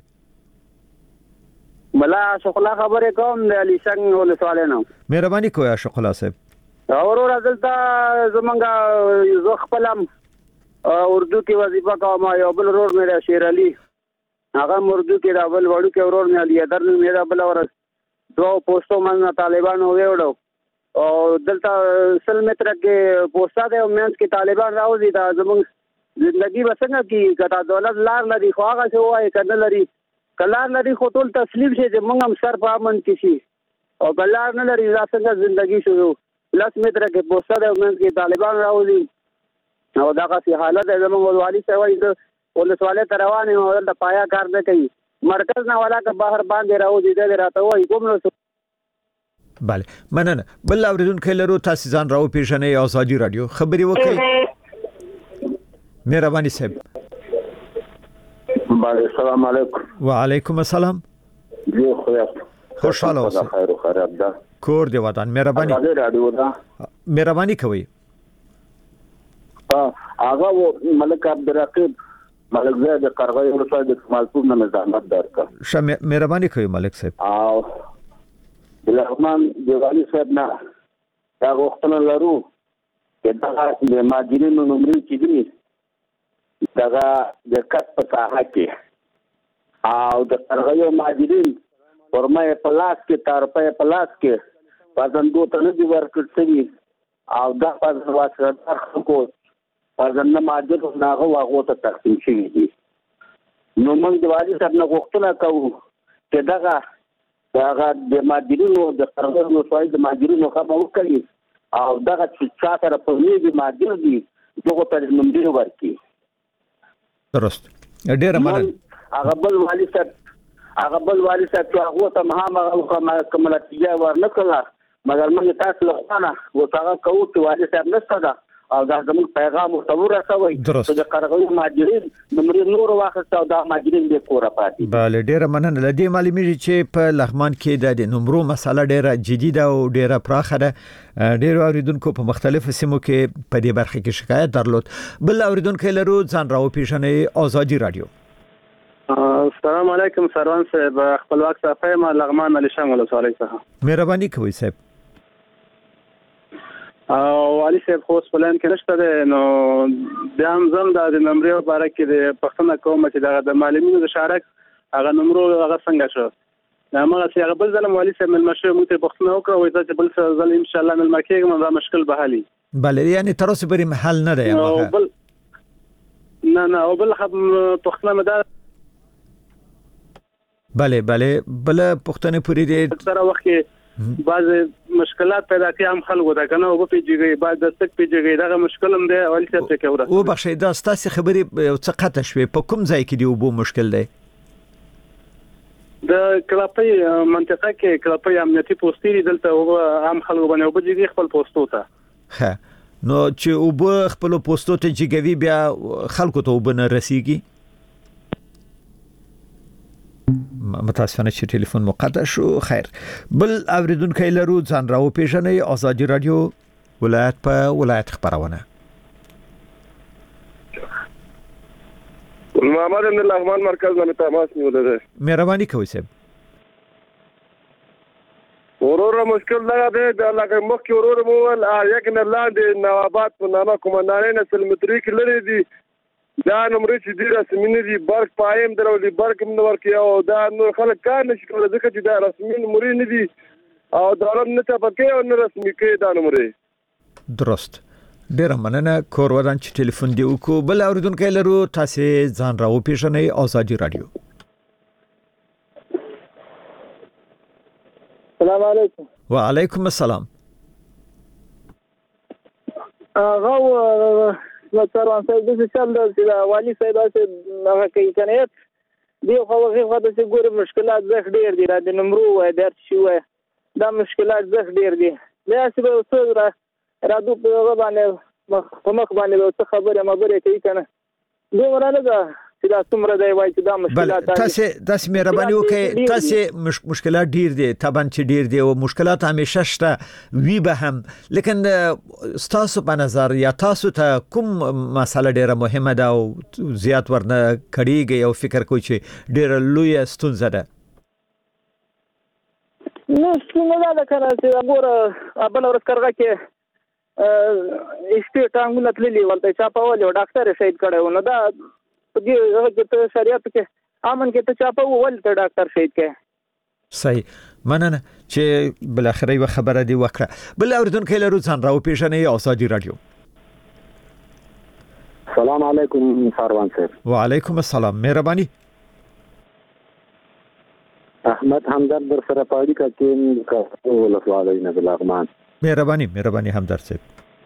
ملا شغله خبره کوم د علي څنګه ولسواله نو. مهرباني کوئ شغله صاحب. ورور دلته زمونږه زو خپلم اردو کې وظیفه کوم. یو بل ورور مې شیر علي هغه اردو کې دا بل وړو کې ورور مې علي در مې دا بل ور دوه پوسټو باندې طالبانو ویوړو او دلته سل متر کې پوسټا ده مېنس کې طالبان راوځي دا زمونږ زندگی وسنګ کی کدا دولت لار لري خو هغه څه وای کنه لري کلار لري خو ټول تسلیم شي چې موږ هم سر په امن کې شي او بلار نه لري څنګه زندگی شروع لاس متر کې پوسټه د ومنځ کې طالبان راوځي او دا غسی حالت زموږ والي سوي د ولسواله روانه او د پایا کار نه کوي مرکز نه ولا که بهر باندې راوځي د راته وای کوم نو. bale مننه. بل اوریدونکو لرو تاسو ځان راو پیژنې. آزادي رادیو خبري وکړئ. مهرباني صاحب. السلام علیکم. وعلیکم السلام. جو خوشاله اوسئ. خیر او خیرات ده. کور دی ودان. مهرباني. رادیو ده. مهرباني کوئ. هغه ملک عبدالرقیب ملک زید قرغې ورسره د کمالپور نه نظامت درکړ. شمه مهرباني کوي ملک صاحب. او د لغمان دیوالي صاحب نه دا غوښتنه لرو چې دا د ماجرینو نمرې چې دي دا د کټ په ساحه کې او د قرغې ماجرین ورمه په لاس کې تارپه په لاس کې پازندو ته نه دی ورکړ شوی او دا پازند واسطه خلکو پازند ماجر ناغه واغو ته تقسیم شوی دي. نو موږ د والي صاحب نه غوښتنه کوو چې دغه د ماجرینو د قرغې وسوای د ماجرینو خبره وکړي او دغه چې سره په دې ماجر دي دغه ته نمبر ورکړي. درست ډېر مننه. هغه بل والي صاحب چې هغه ته مهمه کومه ورنکړه مګر موږ تاسو له خوانه وڅاغه کوو چې والي صاحب نشته دا او دا زموږ پیغام مستور راوي چې د قرغې ماجرین نمبر نور واخصه او دا ماجرین به کور پاتې. بله ډیره مننه. لدی معلومیږي چې په لغمان کې د نمبرو مسله ډیره جدي ده او ډیره پراخه ده. ډیرو اوریدونکو په مختلفو سیمو کې په دې برخه کې شکایت درلود. بل اوریدونکو لرو ځان راو پیژنې آزادي رادیو. السلام علیکم سروان صاحب خپلواک صافه ما لغمان علي شامل ولسوالۍ څخه مهرباني کوي صاحب. والي صاحب خو سپلان کې نشته ده نو بیا هم زم د نمبرې لپاره کې د پښتنه کوم چې د معلمینو د شارک هغه نمبر هغه څنګه شو هغه چې هغه بل ځل والي صاحب ملمشه مو ته پښتنه وکړه وای چې بل ځل ان شاء الله ملمکه کوم دا مشکل به حالي. بله یعنی تر اوسه پورې حل نه دی هغه. نه او بل خب پښتنه مدا بله بل پښتنه پوری دي سره وخت بعض مشکلات پیدا کوي هم خلکو دا کنه او په پیږي بعد د تک پیږي دا مشکل هم دی اول څه څه کوي. او بخښه دا ستاسو خبري څه قطه شوي په کوم ځای کې دی او بو مشکل دی؟ د کلاپي منطقه کې کلاپي امنیتي پوسټي دلته او عام خلکو باندې او بجې خپل پوسټو ته ها نو چې او بو خپل پوسټو ته جګوي بیا خلکو ته وبنه رسیږي. متاسفانه چې ټلیفون مقطع شو. خیر بل اوریدونکو لرو ځان راو پیژنې آزادي رادیو ولایت په ولایت خبرونه. محمد ابن لغمان مرکز باندې تماس نیولې ده. مهرباني کوئ صاحب. ورور مشکل دا دی د لکه مخکې ورور مو ول یک نه لاندې نوابات په نامه کومندانې نسل متری کې لري دي دا نمبر چې دی رسمي نه دي برق پایم درولي برق هم نور کې او دا نور خلک کار نشي کولای ځکه چې دا رسمي نمبر نه دي او دولت نه ته پکې او نه رسمي کې دا نمبر. درست ډیر مننه کور ودان چې ټلیفون دی وکړو. بل اوریدونکو لرو تاسو ځان راو پیژنې آزادي رادیو. السلام علیکم. وعلیکم السلام. سروان صاحب د څه چل د والي صاحب هغه کوي کنه دی خو هغه د ګور مشکلات زه ډیر دي د نمبر و درت شو دا مشکلات زه ډیر دي بیا چې به څه رادو په هغه باندې په مخ باندې څه خبره کوي کنه دومره نه ده چې دا څومره دی وای چې دا مشکلات تاسو مهرباني وکړئ تاسو مشکلات ډیر دي طبعا چې ډیر دي او مشکلات همیشه شته وی به هم لیکن تاسو په نظر یا تاسو ته کوم مسله ډیره مهمه ده او زیات ورنه کړيږي او فکر کوئ چې ډیره لوی ستونزه ده؟ نو څنګه دا کنه چې وګوره بل ورځ کارګه کې استیټانګونه تللی ولته چا په ولې ډاکټر شهید کړو نو دا په دې هغه کې شریعت کې امن کې ته چا په ولته ډاکټر شهید کې صحیح مننه چې بل اخر یو خبره دی وکړه. بل اوریدونکو لرو ځان راو پیژنې آزادي رادیو. السلام علیکم سروان صاحب. وعلیکم السلام. مهرباني. احمد همدرد در سره پاړی کا کې ولسوالۍ نه بلغمان. مهرباني همدرد صاحب.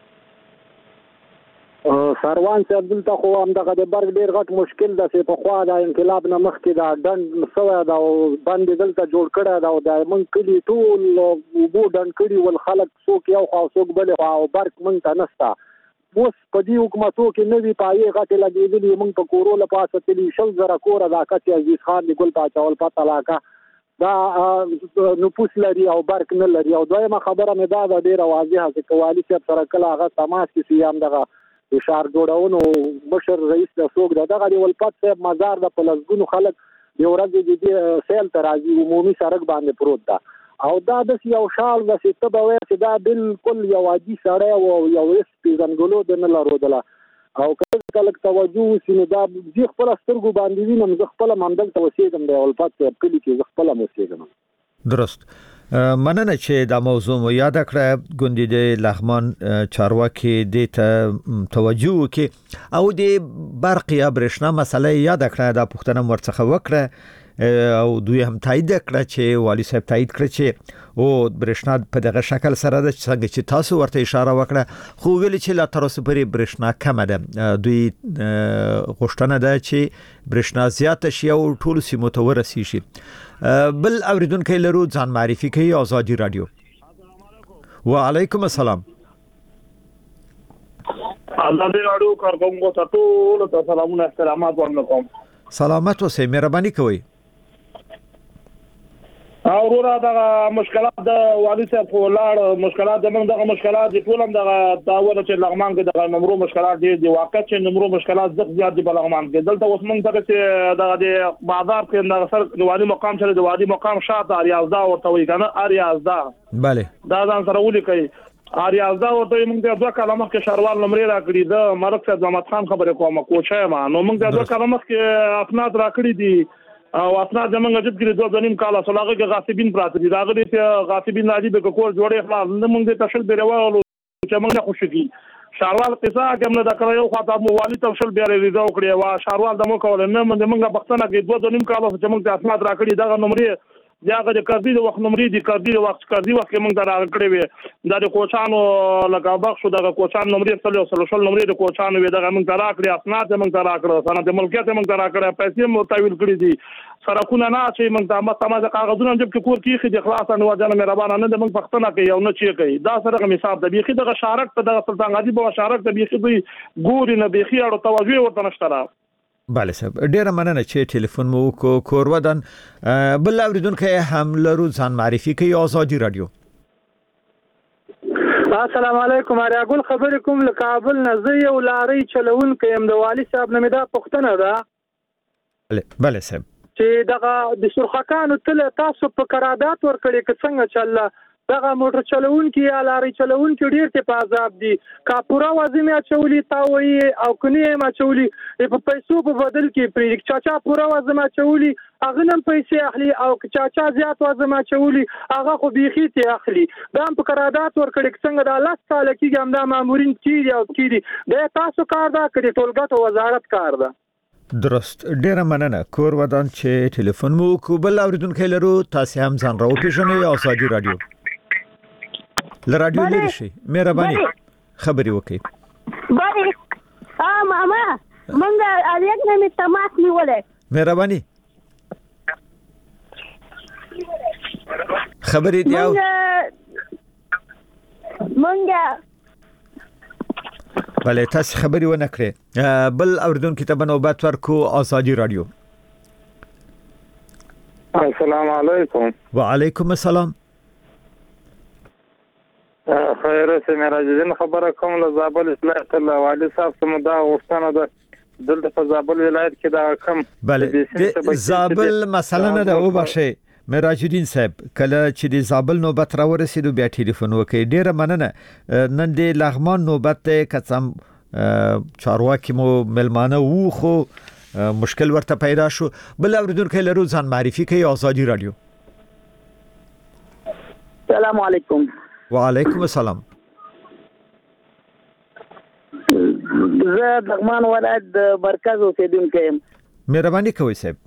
سروان صاحب دلته خو هم دغه د برګ ډیر غټ مشکل ده چې په خوا د انقلاب نه مخکې دا ډند مسوي دا باندې دلته جوړ کړه دا د من کلی ټول وبو ډند کړي ول خلک څوک یو خو څوک بل او برګ مونږ ته نستا اوس په دې حکومتو کې نوی پایې غټه لګېدلې مونږ په کورو له پاسه تلی شل زره کور دا کچې عزیز خان دی ګل پاچاول پته لاکه دا نفوس لري او برګ نه لري او دویمه خبره مې دا ډیره واضحه چې کوالي چې سره کله هغه تماس کې سیام دغه اشار جوړونو مشر رئیس د سوق دغه دی ولپات صاحب مزار د پلسګونو خلک یو ورځ د سیل ترازی عمومي سړک باندې پروت ده او دا د یو شال د ستبه وای چې دا بالکل یو عادي سړی او یو اس پیژنګلو د نه لرودله او کله توجه سینه دا ځخ خپل سترګو باندې وینم ځخ خپل مندل توسیدم د ولپات کلی کې ځخ خپل موسیدم. درست. مننه چې دا موضوع مو یاد کړه ګوندې د لغمان چارواکي د توجه وکي او د برق یا برېښنا مسله یاد کړه دا پښتنه ورڅخه وکړه او دوی هم تایید کړه چې والي صاحب تایید کړ چې او برېښنا په دغه شکل سره د څنګه چې تاسو ورته اشاره وکړه خو ویل چې لا تر اوسه پورې برېښنا کم ده دوی غوښتنه ده چې برېښنا زیات شي او ټول سیمو ته ورسیږي. بل اوریدونکو لرو ځان معرفي کوي آزادي رادیو. وعلیکم السلام. آزادي رادیو کارکونکو ته ټول ته سلامونه احترامات ورکوم. سلامت اوسئ مهرباني کوئ. اورورا دا مشکلات د والي صاحب ولړ مشکلات زمونږ دغه مشکلات د ټولم دغه داوله چې لغمان کې دغه نمرو مشکلات دي واقع چې نمرو مشکلات زیات دي په لغمان کې دلته اوس موږ ته چې دغه د بازار کې د سر د والي مقام سره د والي مقام شاته اریازدا ورته وي کنه اریازدا bale دا ځان سره ولي کوي اریازدا ورته موږ د دوه کلمه کې شهروال نمرې راکړي د مرګ صاحب محمد خان خبره کومه کوچه ما نو موږ د دوه کلمه کې افناد راکړي دي او اسناد زمونږ جد کې 2.5 کال سلاغه کې غاصبین پراته دي داغه دې غاصبین راځي به کور جوړې خلاص موږ دې تشل بیرولو چې موږ نه خوشي شاروال قصه کوم نه دا کړو یو خاطر مو والي تشل بیرې ریزو کړی وا شاروال د مو کول نه موږ بختنه کې 2.5 کال چې موږ د اسناد راکړي دغه نمرې داغه د کارډي د وخت نمرې دي کارډي د وخت کې موږ دا راکړې وي دا د کوچانو لکه بخښو دغه کوچان نمرې سلوشل نمرې د کوچانو وي دغه موږ راکړي اسناد موږ راکړو سند ملکیت موږ راکړه پیسې مو تحویل کړې دي سرکونه نه چې موږ د مستمزه کاغذونه جب کې کور کې خې د خلاص نه وځنه مهربانه نه د موږ پښتنه کوي او نه چی کوي دا سره حساب د بیخي دغه شارک ته د سلطان غازی په شارک ته بیخي دوی ګوري نه بیخي اړه توجه ورته نشته. bale صاحب ډیره مننه چې ټلیفون مو کور ودان بل اوریدونکو هم لرو ځان معرفي کوي آزادي رادیو. السلام علیکم اریاګل خبرې کوم له کابل نه زه یو لاري چلون کوم د والي صاحب نه مې دا پښتنه ده bale صاحب چې دغه د سرخکانو تل تاسو په قرارداد ورکړي که څنګه چل دغه موټر چلون کې یا لاري چلون کې ډیر ته پازاب دي کا پورا وازمه چولي تاوي او کني ما چولي په پیسو په بدل کې پری چاچا پورا وازمه چولي اغه نن پیسې اخلي او چاچا زیات وازمه چولي اغه خو بيخي ته اخلي دا په قرارداد ورکړي څنګه د الله تعالی کې هم دا مامورین کیږي او کیږي د تاسو کار دا کړي ټولګه وزارت کار ده. درست ډیره مننه کور ودان چې ټلیفون مو کوبل اوریدونکو لرو تاسو هم ځان راو پیژنئ آزادي رادیو لرادیو لري شي مهرباني خبري وکړئ. بله ماما مونږ الیک نه می تماس نیولې مهرباني خبري دیاو مونږ بله تاسو خبري ونه کړې بل اوریدونکو ته بنوبت ورکو آزادي رادیو. السلام علیکم. وعلیکم السلام. خیر سه مراجعین خبره کوم له زابل اصلاح الله والي صاحب سم دا غوښتنه ده دلته په زابل ولایت کې دا کم بله زابل مثلا نه ده او بخښي مراجعین صاحب کله چې د زابل نوبت را ورسېدو بیا ټلیفون وکړئ ډیره مننه نن د لغمان نوبت ته کڅم چارواکي مو ملمانه وو خو مشکل ورته پیدا شو بل اوریدونکو لرو ځان معرفي کوي آزادي رادیو. السلام علیکم. وعلیکم السلام. زه لغمان ولایت د مرکز اوسیدونکی یم. مهرباني کوئ صاحب.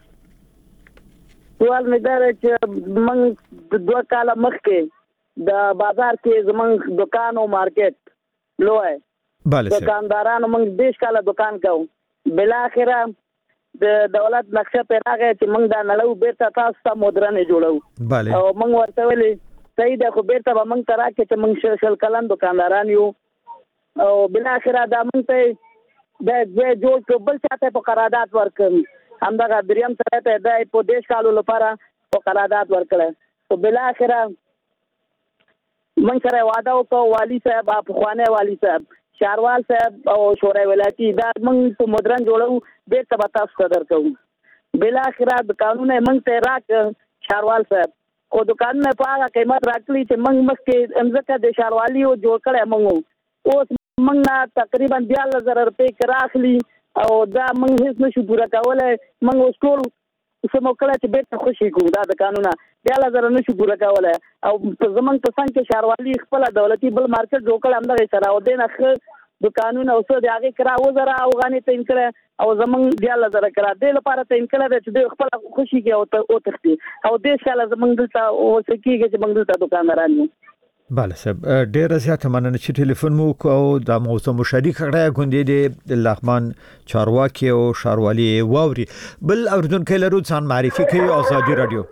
سوال مې دا چې موږ 2 کال مخکې د بازار کې زمونږ دکان او مارکیټ لوی دکاندارانو موږ 10 کال دکان کوو بل اخره د دولت نقشه پر هغه چې موږ د نړۍ بیرته تاسو ته مودرنه جوړو او موږ ورته ویلي صحیح ده خو بیرته به موږ ته راکړي چې موږ شل کلن دکانداران یو او بل اخره دا موږ ته د جوړ کړ بل چاته په قرارداد ورکړم همدغه دریم سره ته د په 10 کالو لپاره په قرارداد ورکړل او بل اخره موږ سره وعده وکړ والي صاحب په خوانه والي صاحب شاروال صاحب او شورای ولایتي دا موږ په مدرن جوړو به ته تاسو ته درکو بل اخره د قانون موږ ته راک شاروال صاحب خو د قانون په هغه قیمت راکړي چې موږ مخکې امزکه د شاروالي او جوړ کړی موږ اوس موږ نه تقریبا 12000 روپۍ کراخلي او دا موږ هیڅ نشو پوره کولای موږ اوس ټول سمو کړه چې به خوشي کوو دا د قانونه 12000 نشو پوره کولای او زمونږ په څنګه چې شاروالي خپل دولتي بل مارکیټ جوړ کړ همدغه سره او دین اخر د قانون او څه د هغه کرا وزره او غانې تین کړه او زمونږ 12000 کرا د لپاره تین کړه چې د خپل خوشي کې او تختی او د شاله زمونږ دلته او سکیږي چې موږ دلته دکانداران یو بله صاحب ډیره زیاته مننه چې ټلیفون مو کو د موضوع مشارک کړه غونډې د لغمان چارواکي او شاروالي واوري بل اوردونکو لرو ځان معرفي کوي آزادي رادیو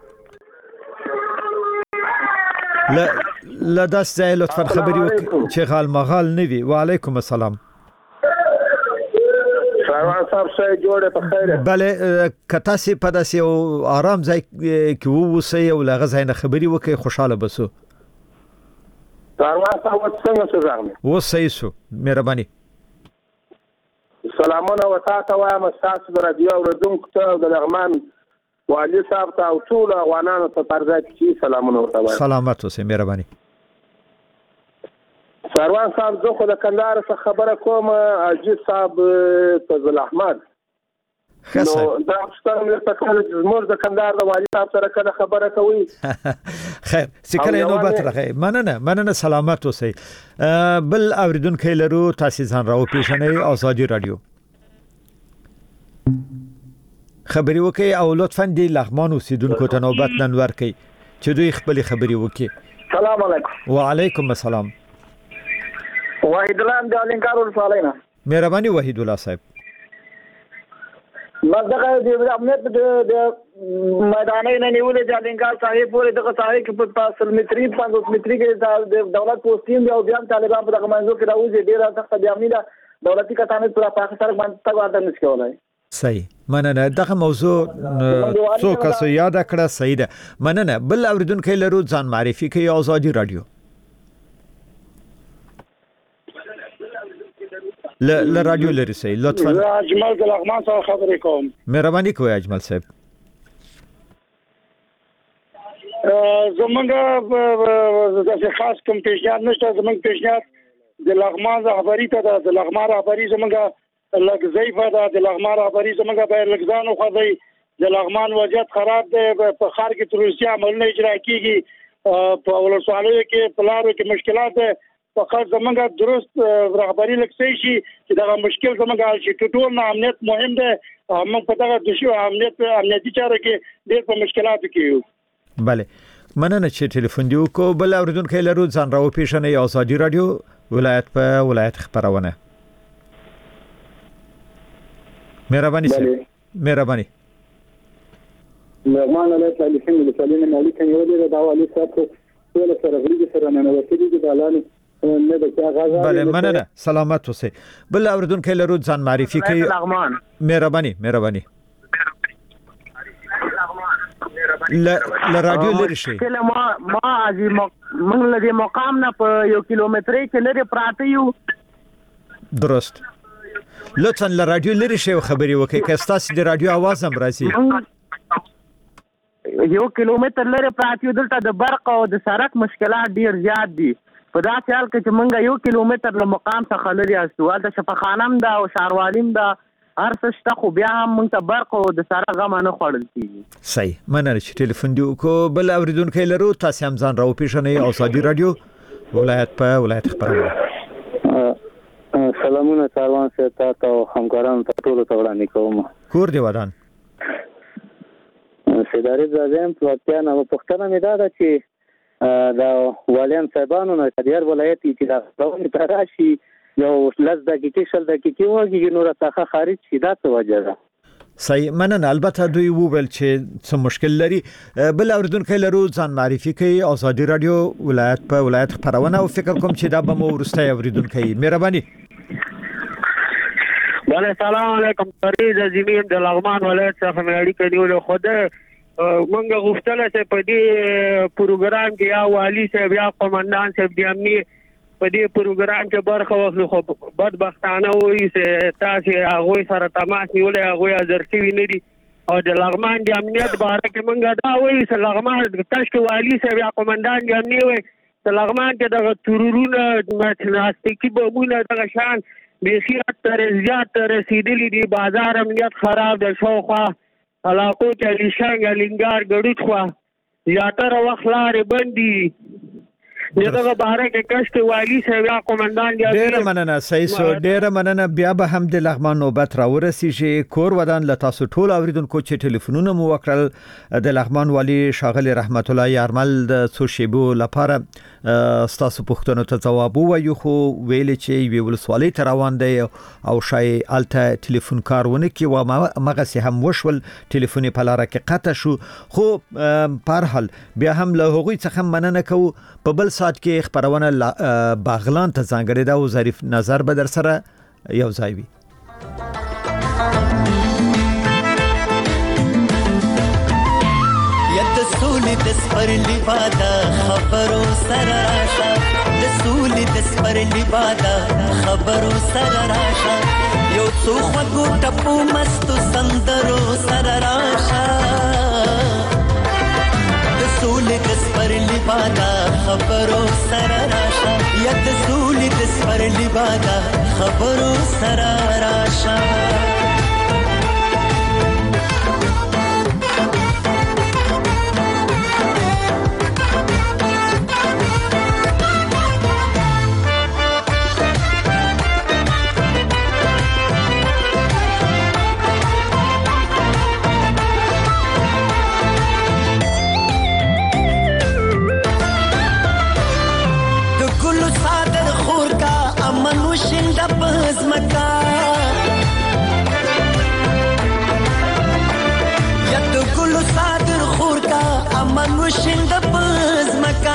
لا داس ځای لطفا خبري چې غال مغال نه وي وعليكم السلام سلام صاحب سره جوړه په خیر بله کتا سي په داسې او آرام ځای کې ووسي او لغه ځای نه خبري وکي خوشاله بسو سلام صاحب څنګه څنګه وصي سو مهرباني سلامونه وتاته وایم تاسو د رادیو اوردونکو ته د لغمان والي صاحب ته او ټول افغانانو ته پرځای کې سلامونه وتاوه سلامات اوسئ مهرباني سروان صاحب زه خو د کندهار څخه خبره کوم اجي صاحب فضل احمد نو دا ستاسو مې په کار چې زموږ د کندهار د والي صاحب سره کله خبره کوي خیر سکله نوبت راغی مننه سلامات اوسئ بل اوریدونکو لرو تاسو ځان راو پیښنې آزادي رادیو خبري وکي او لطفا دی لغمان اوسیدونکو ته نوبت نن ورکي چې دوی خپل خبري وکي سلام علیکم وعلیکم السلام وحید الله د الینکار ورسالینا مهرباني وحید الله صاحب مزدغه د امنیت د میدانې نه نیولې د الینکار صاحب پورې دغه صاحب کې په 5 متري 5 متري کې د دولت پوسټین دی او بیا طالبان په دغه منځو کې راوځي ډیره سخت بیامي ده دولتي کتانې پر پاکستان باندې تګ نشي کولای صحیح مننه دغه موضوع څو کس یاد کړه صحیح ده مننه بل اوریدونکو لرو ځان معرفي کوي آزادي رادیو ل رادیو لري سي لطفا اجمل د لغمان سره خبرې کوم مهرباني کوئ اجمل صاحب زمونږ د خاص کوم پیشنهاد نشته زمونږ پیشنهاد د لغمان رهبری ته د لغمان رهبری زمونږ لږ ضعیفه ده د لغمان رهبری زمونږ به لږ خوځي د لغمان وضعیت خراب دی په ښار کې تروریستي عملونه اجرا کیږي په ولسوالیو کې په لارو کې مشکلات ده فقط زمونږ درست رهبری لکسي شي چې دا مشکل زمونږ حل شي ټول نه امنیت مهم ده موږ په دغه د شو امنیتي چارو کې ډېر په مشکلاتو کې یو بله مننه چې ټلیفون دی کو بل اوریدونکو لرو ځان راو پیښنې آزادي رادیو ولایت په ولایت خبرونه مهرباني مهرباني مهربان الله تعالی څنګه د سالین مالک یو دی دا والي صاحب ټول سره غوړي سره نه وتی دي د اعلان بله مننه سلامت اوسئ بل اوریدونکو لرو ځان معرفي کوي مهرباني ل رادیو لري شي ما ازي موږ لدی مقام نه په 1 کیلومتر کې لري پراته یو درست لطفا ل رادیو لري شي خبري وکي که تاسو د رادیو आवाज هم راځي 1 کیلومتر لري پراته یو دلته د برق او د سړک مشکلات ډیر زیات دي په داسې حال کې چې موږ 1 کیلومتر له مقام څخه لري استو د شفاخانم دا او شاروالیم دا هر څه شته خو بیا هم موږ ته برق او د سره غم نه خوړل کیږي صحیح مننه چې ټلیفون دی کو بل اوریدونکو لرو تاسو هم ځان راو پیښنې آزادي رادیو ولایت په ولایت خبرونه سلامونه سروان صاحب تاسو همکارانو ته ټول ته وړاندې کوم کور دی ودان سیداری زازم پلاتیا نو پښتنه مې دا چې دا والیان صاحبانو نه د ولایت چې دا ډول تراشي یو لږ دقیقې شل دقیقې وږي نور څخه خارج شي دا څه وجه ده صحیح مننه البته دوی وویل چې څه مشکل لري بل اوریدونکو لرو ځان معرفي کوي آزادي رادیو ولایت په ولایت خبرونه او فکر کوم چې دا به مو ورسته اوریدونکو مهرباني بله سلام علیکم فرید عظیم د لغمان ولایت څخه مې اړیکه نیولې خو منګه غوښتل چې په دې پروګرام کې یا والی صاحب یا قومندان صاحب د امنیت په دې پروګرام کې برخه واخلي خو بدبختانه وایي چې تاسې هغوی سره تماس نیولی هغوی حاضر شوي نه دي او د لغمان د امنیت باره کې موږ دا وایو چې لغمان کشک والي صاحب یا قمندان د امنیت وایي چې لغمان کې دغه ترورونه ناستیکي بمونه دغه شان بیخي تر زیات رسېدلي دي بازار امنیت خراب د شاوخوا علاقو کې علیشنګ الینګار ګډوډ خوا زیاتره وخت لارې بند دي دغه باره کې کشک والي صاحب یا قمندان د ډېره مننه سیسو ډېره مننه بیا به هم د لغمان نوبت راورسیږي کور ودان له تاسو ټول اوریدونکو چې ټلیفونونه مو وکړل د لغمان والي ښاغلي رحمت الله یارمل د څو شیبو لپاره ستاسو پوښتنو ته ځواب ووایو خو ویل چې یوې ولسوالۍ ته روان دی او شاید الته ټلیفون کارونه کې و مغه هم وشول ټلیفون په لاره کې قطع شو خو په هر حال بیا هم له هغوی څخه مننه کوو په بل سات کې خبرونه باغلان ته ځانګړې ده او ظریف نظر به در سره یو ځای وي د سپرلی بادا خبرو سره راشه د سولې د سپرلی بادا خبرو سره راشه یو څو خوږو ټپو مستو سندرو سره راشه د سولې د سپرلی بادا خبرو سره راشه یا د سولې د سپرلی بادا خبرو سره راشه شند پز مکا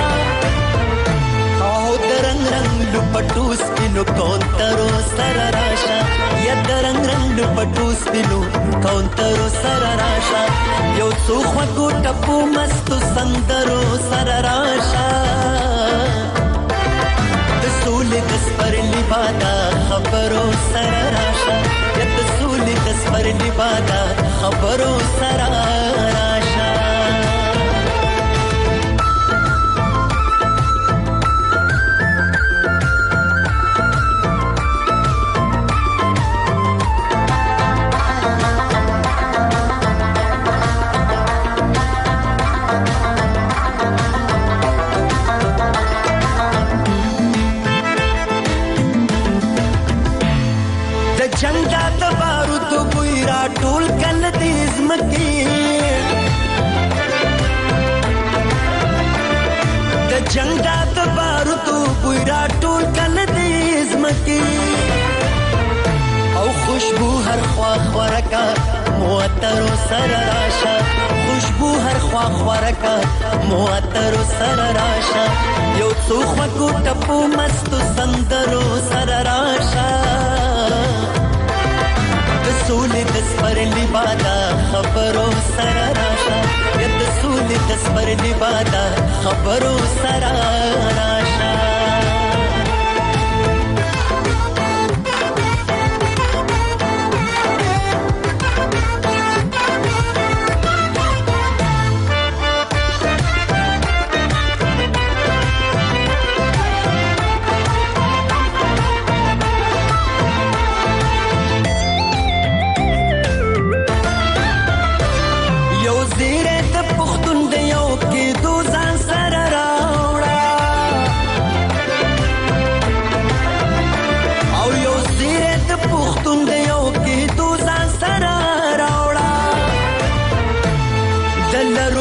او درنګ رنگ لپټوس پینو کونترو سر راشا یا درنګ رنگ لپټوس پینو کونترو سر راشا یو څو خوږو ټپو مستو سندرو سر راشا د سولې د سپرلی بادا خبرو سر راشا یا د سولې د سپرلی بادا خبرو سر راشا جنگ دا تبارو تو بویرا ټول کله دې زمکی او خوشبو هر خوا خورکا موتر سر راشا خوشبو هر خوا خورکا موتر سر راشا یو څو خوږو ټپو مستو سندرو سر راشا د سولې د سپرلی بادا خبرو سر راشا یا د سولې د سپرلی بادا خبرو سر راشا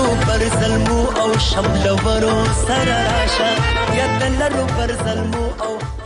شملورو سر راشا یا دلرو پر ظلمو او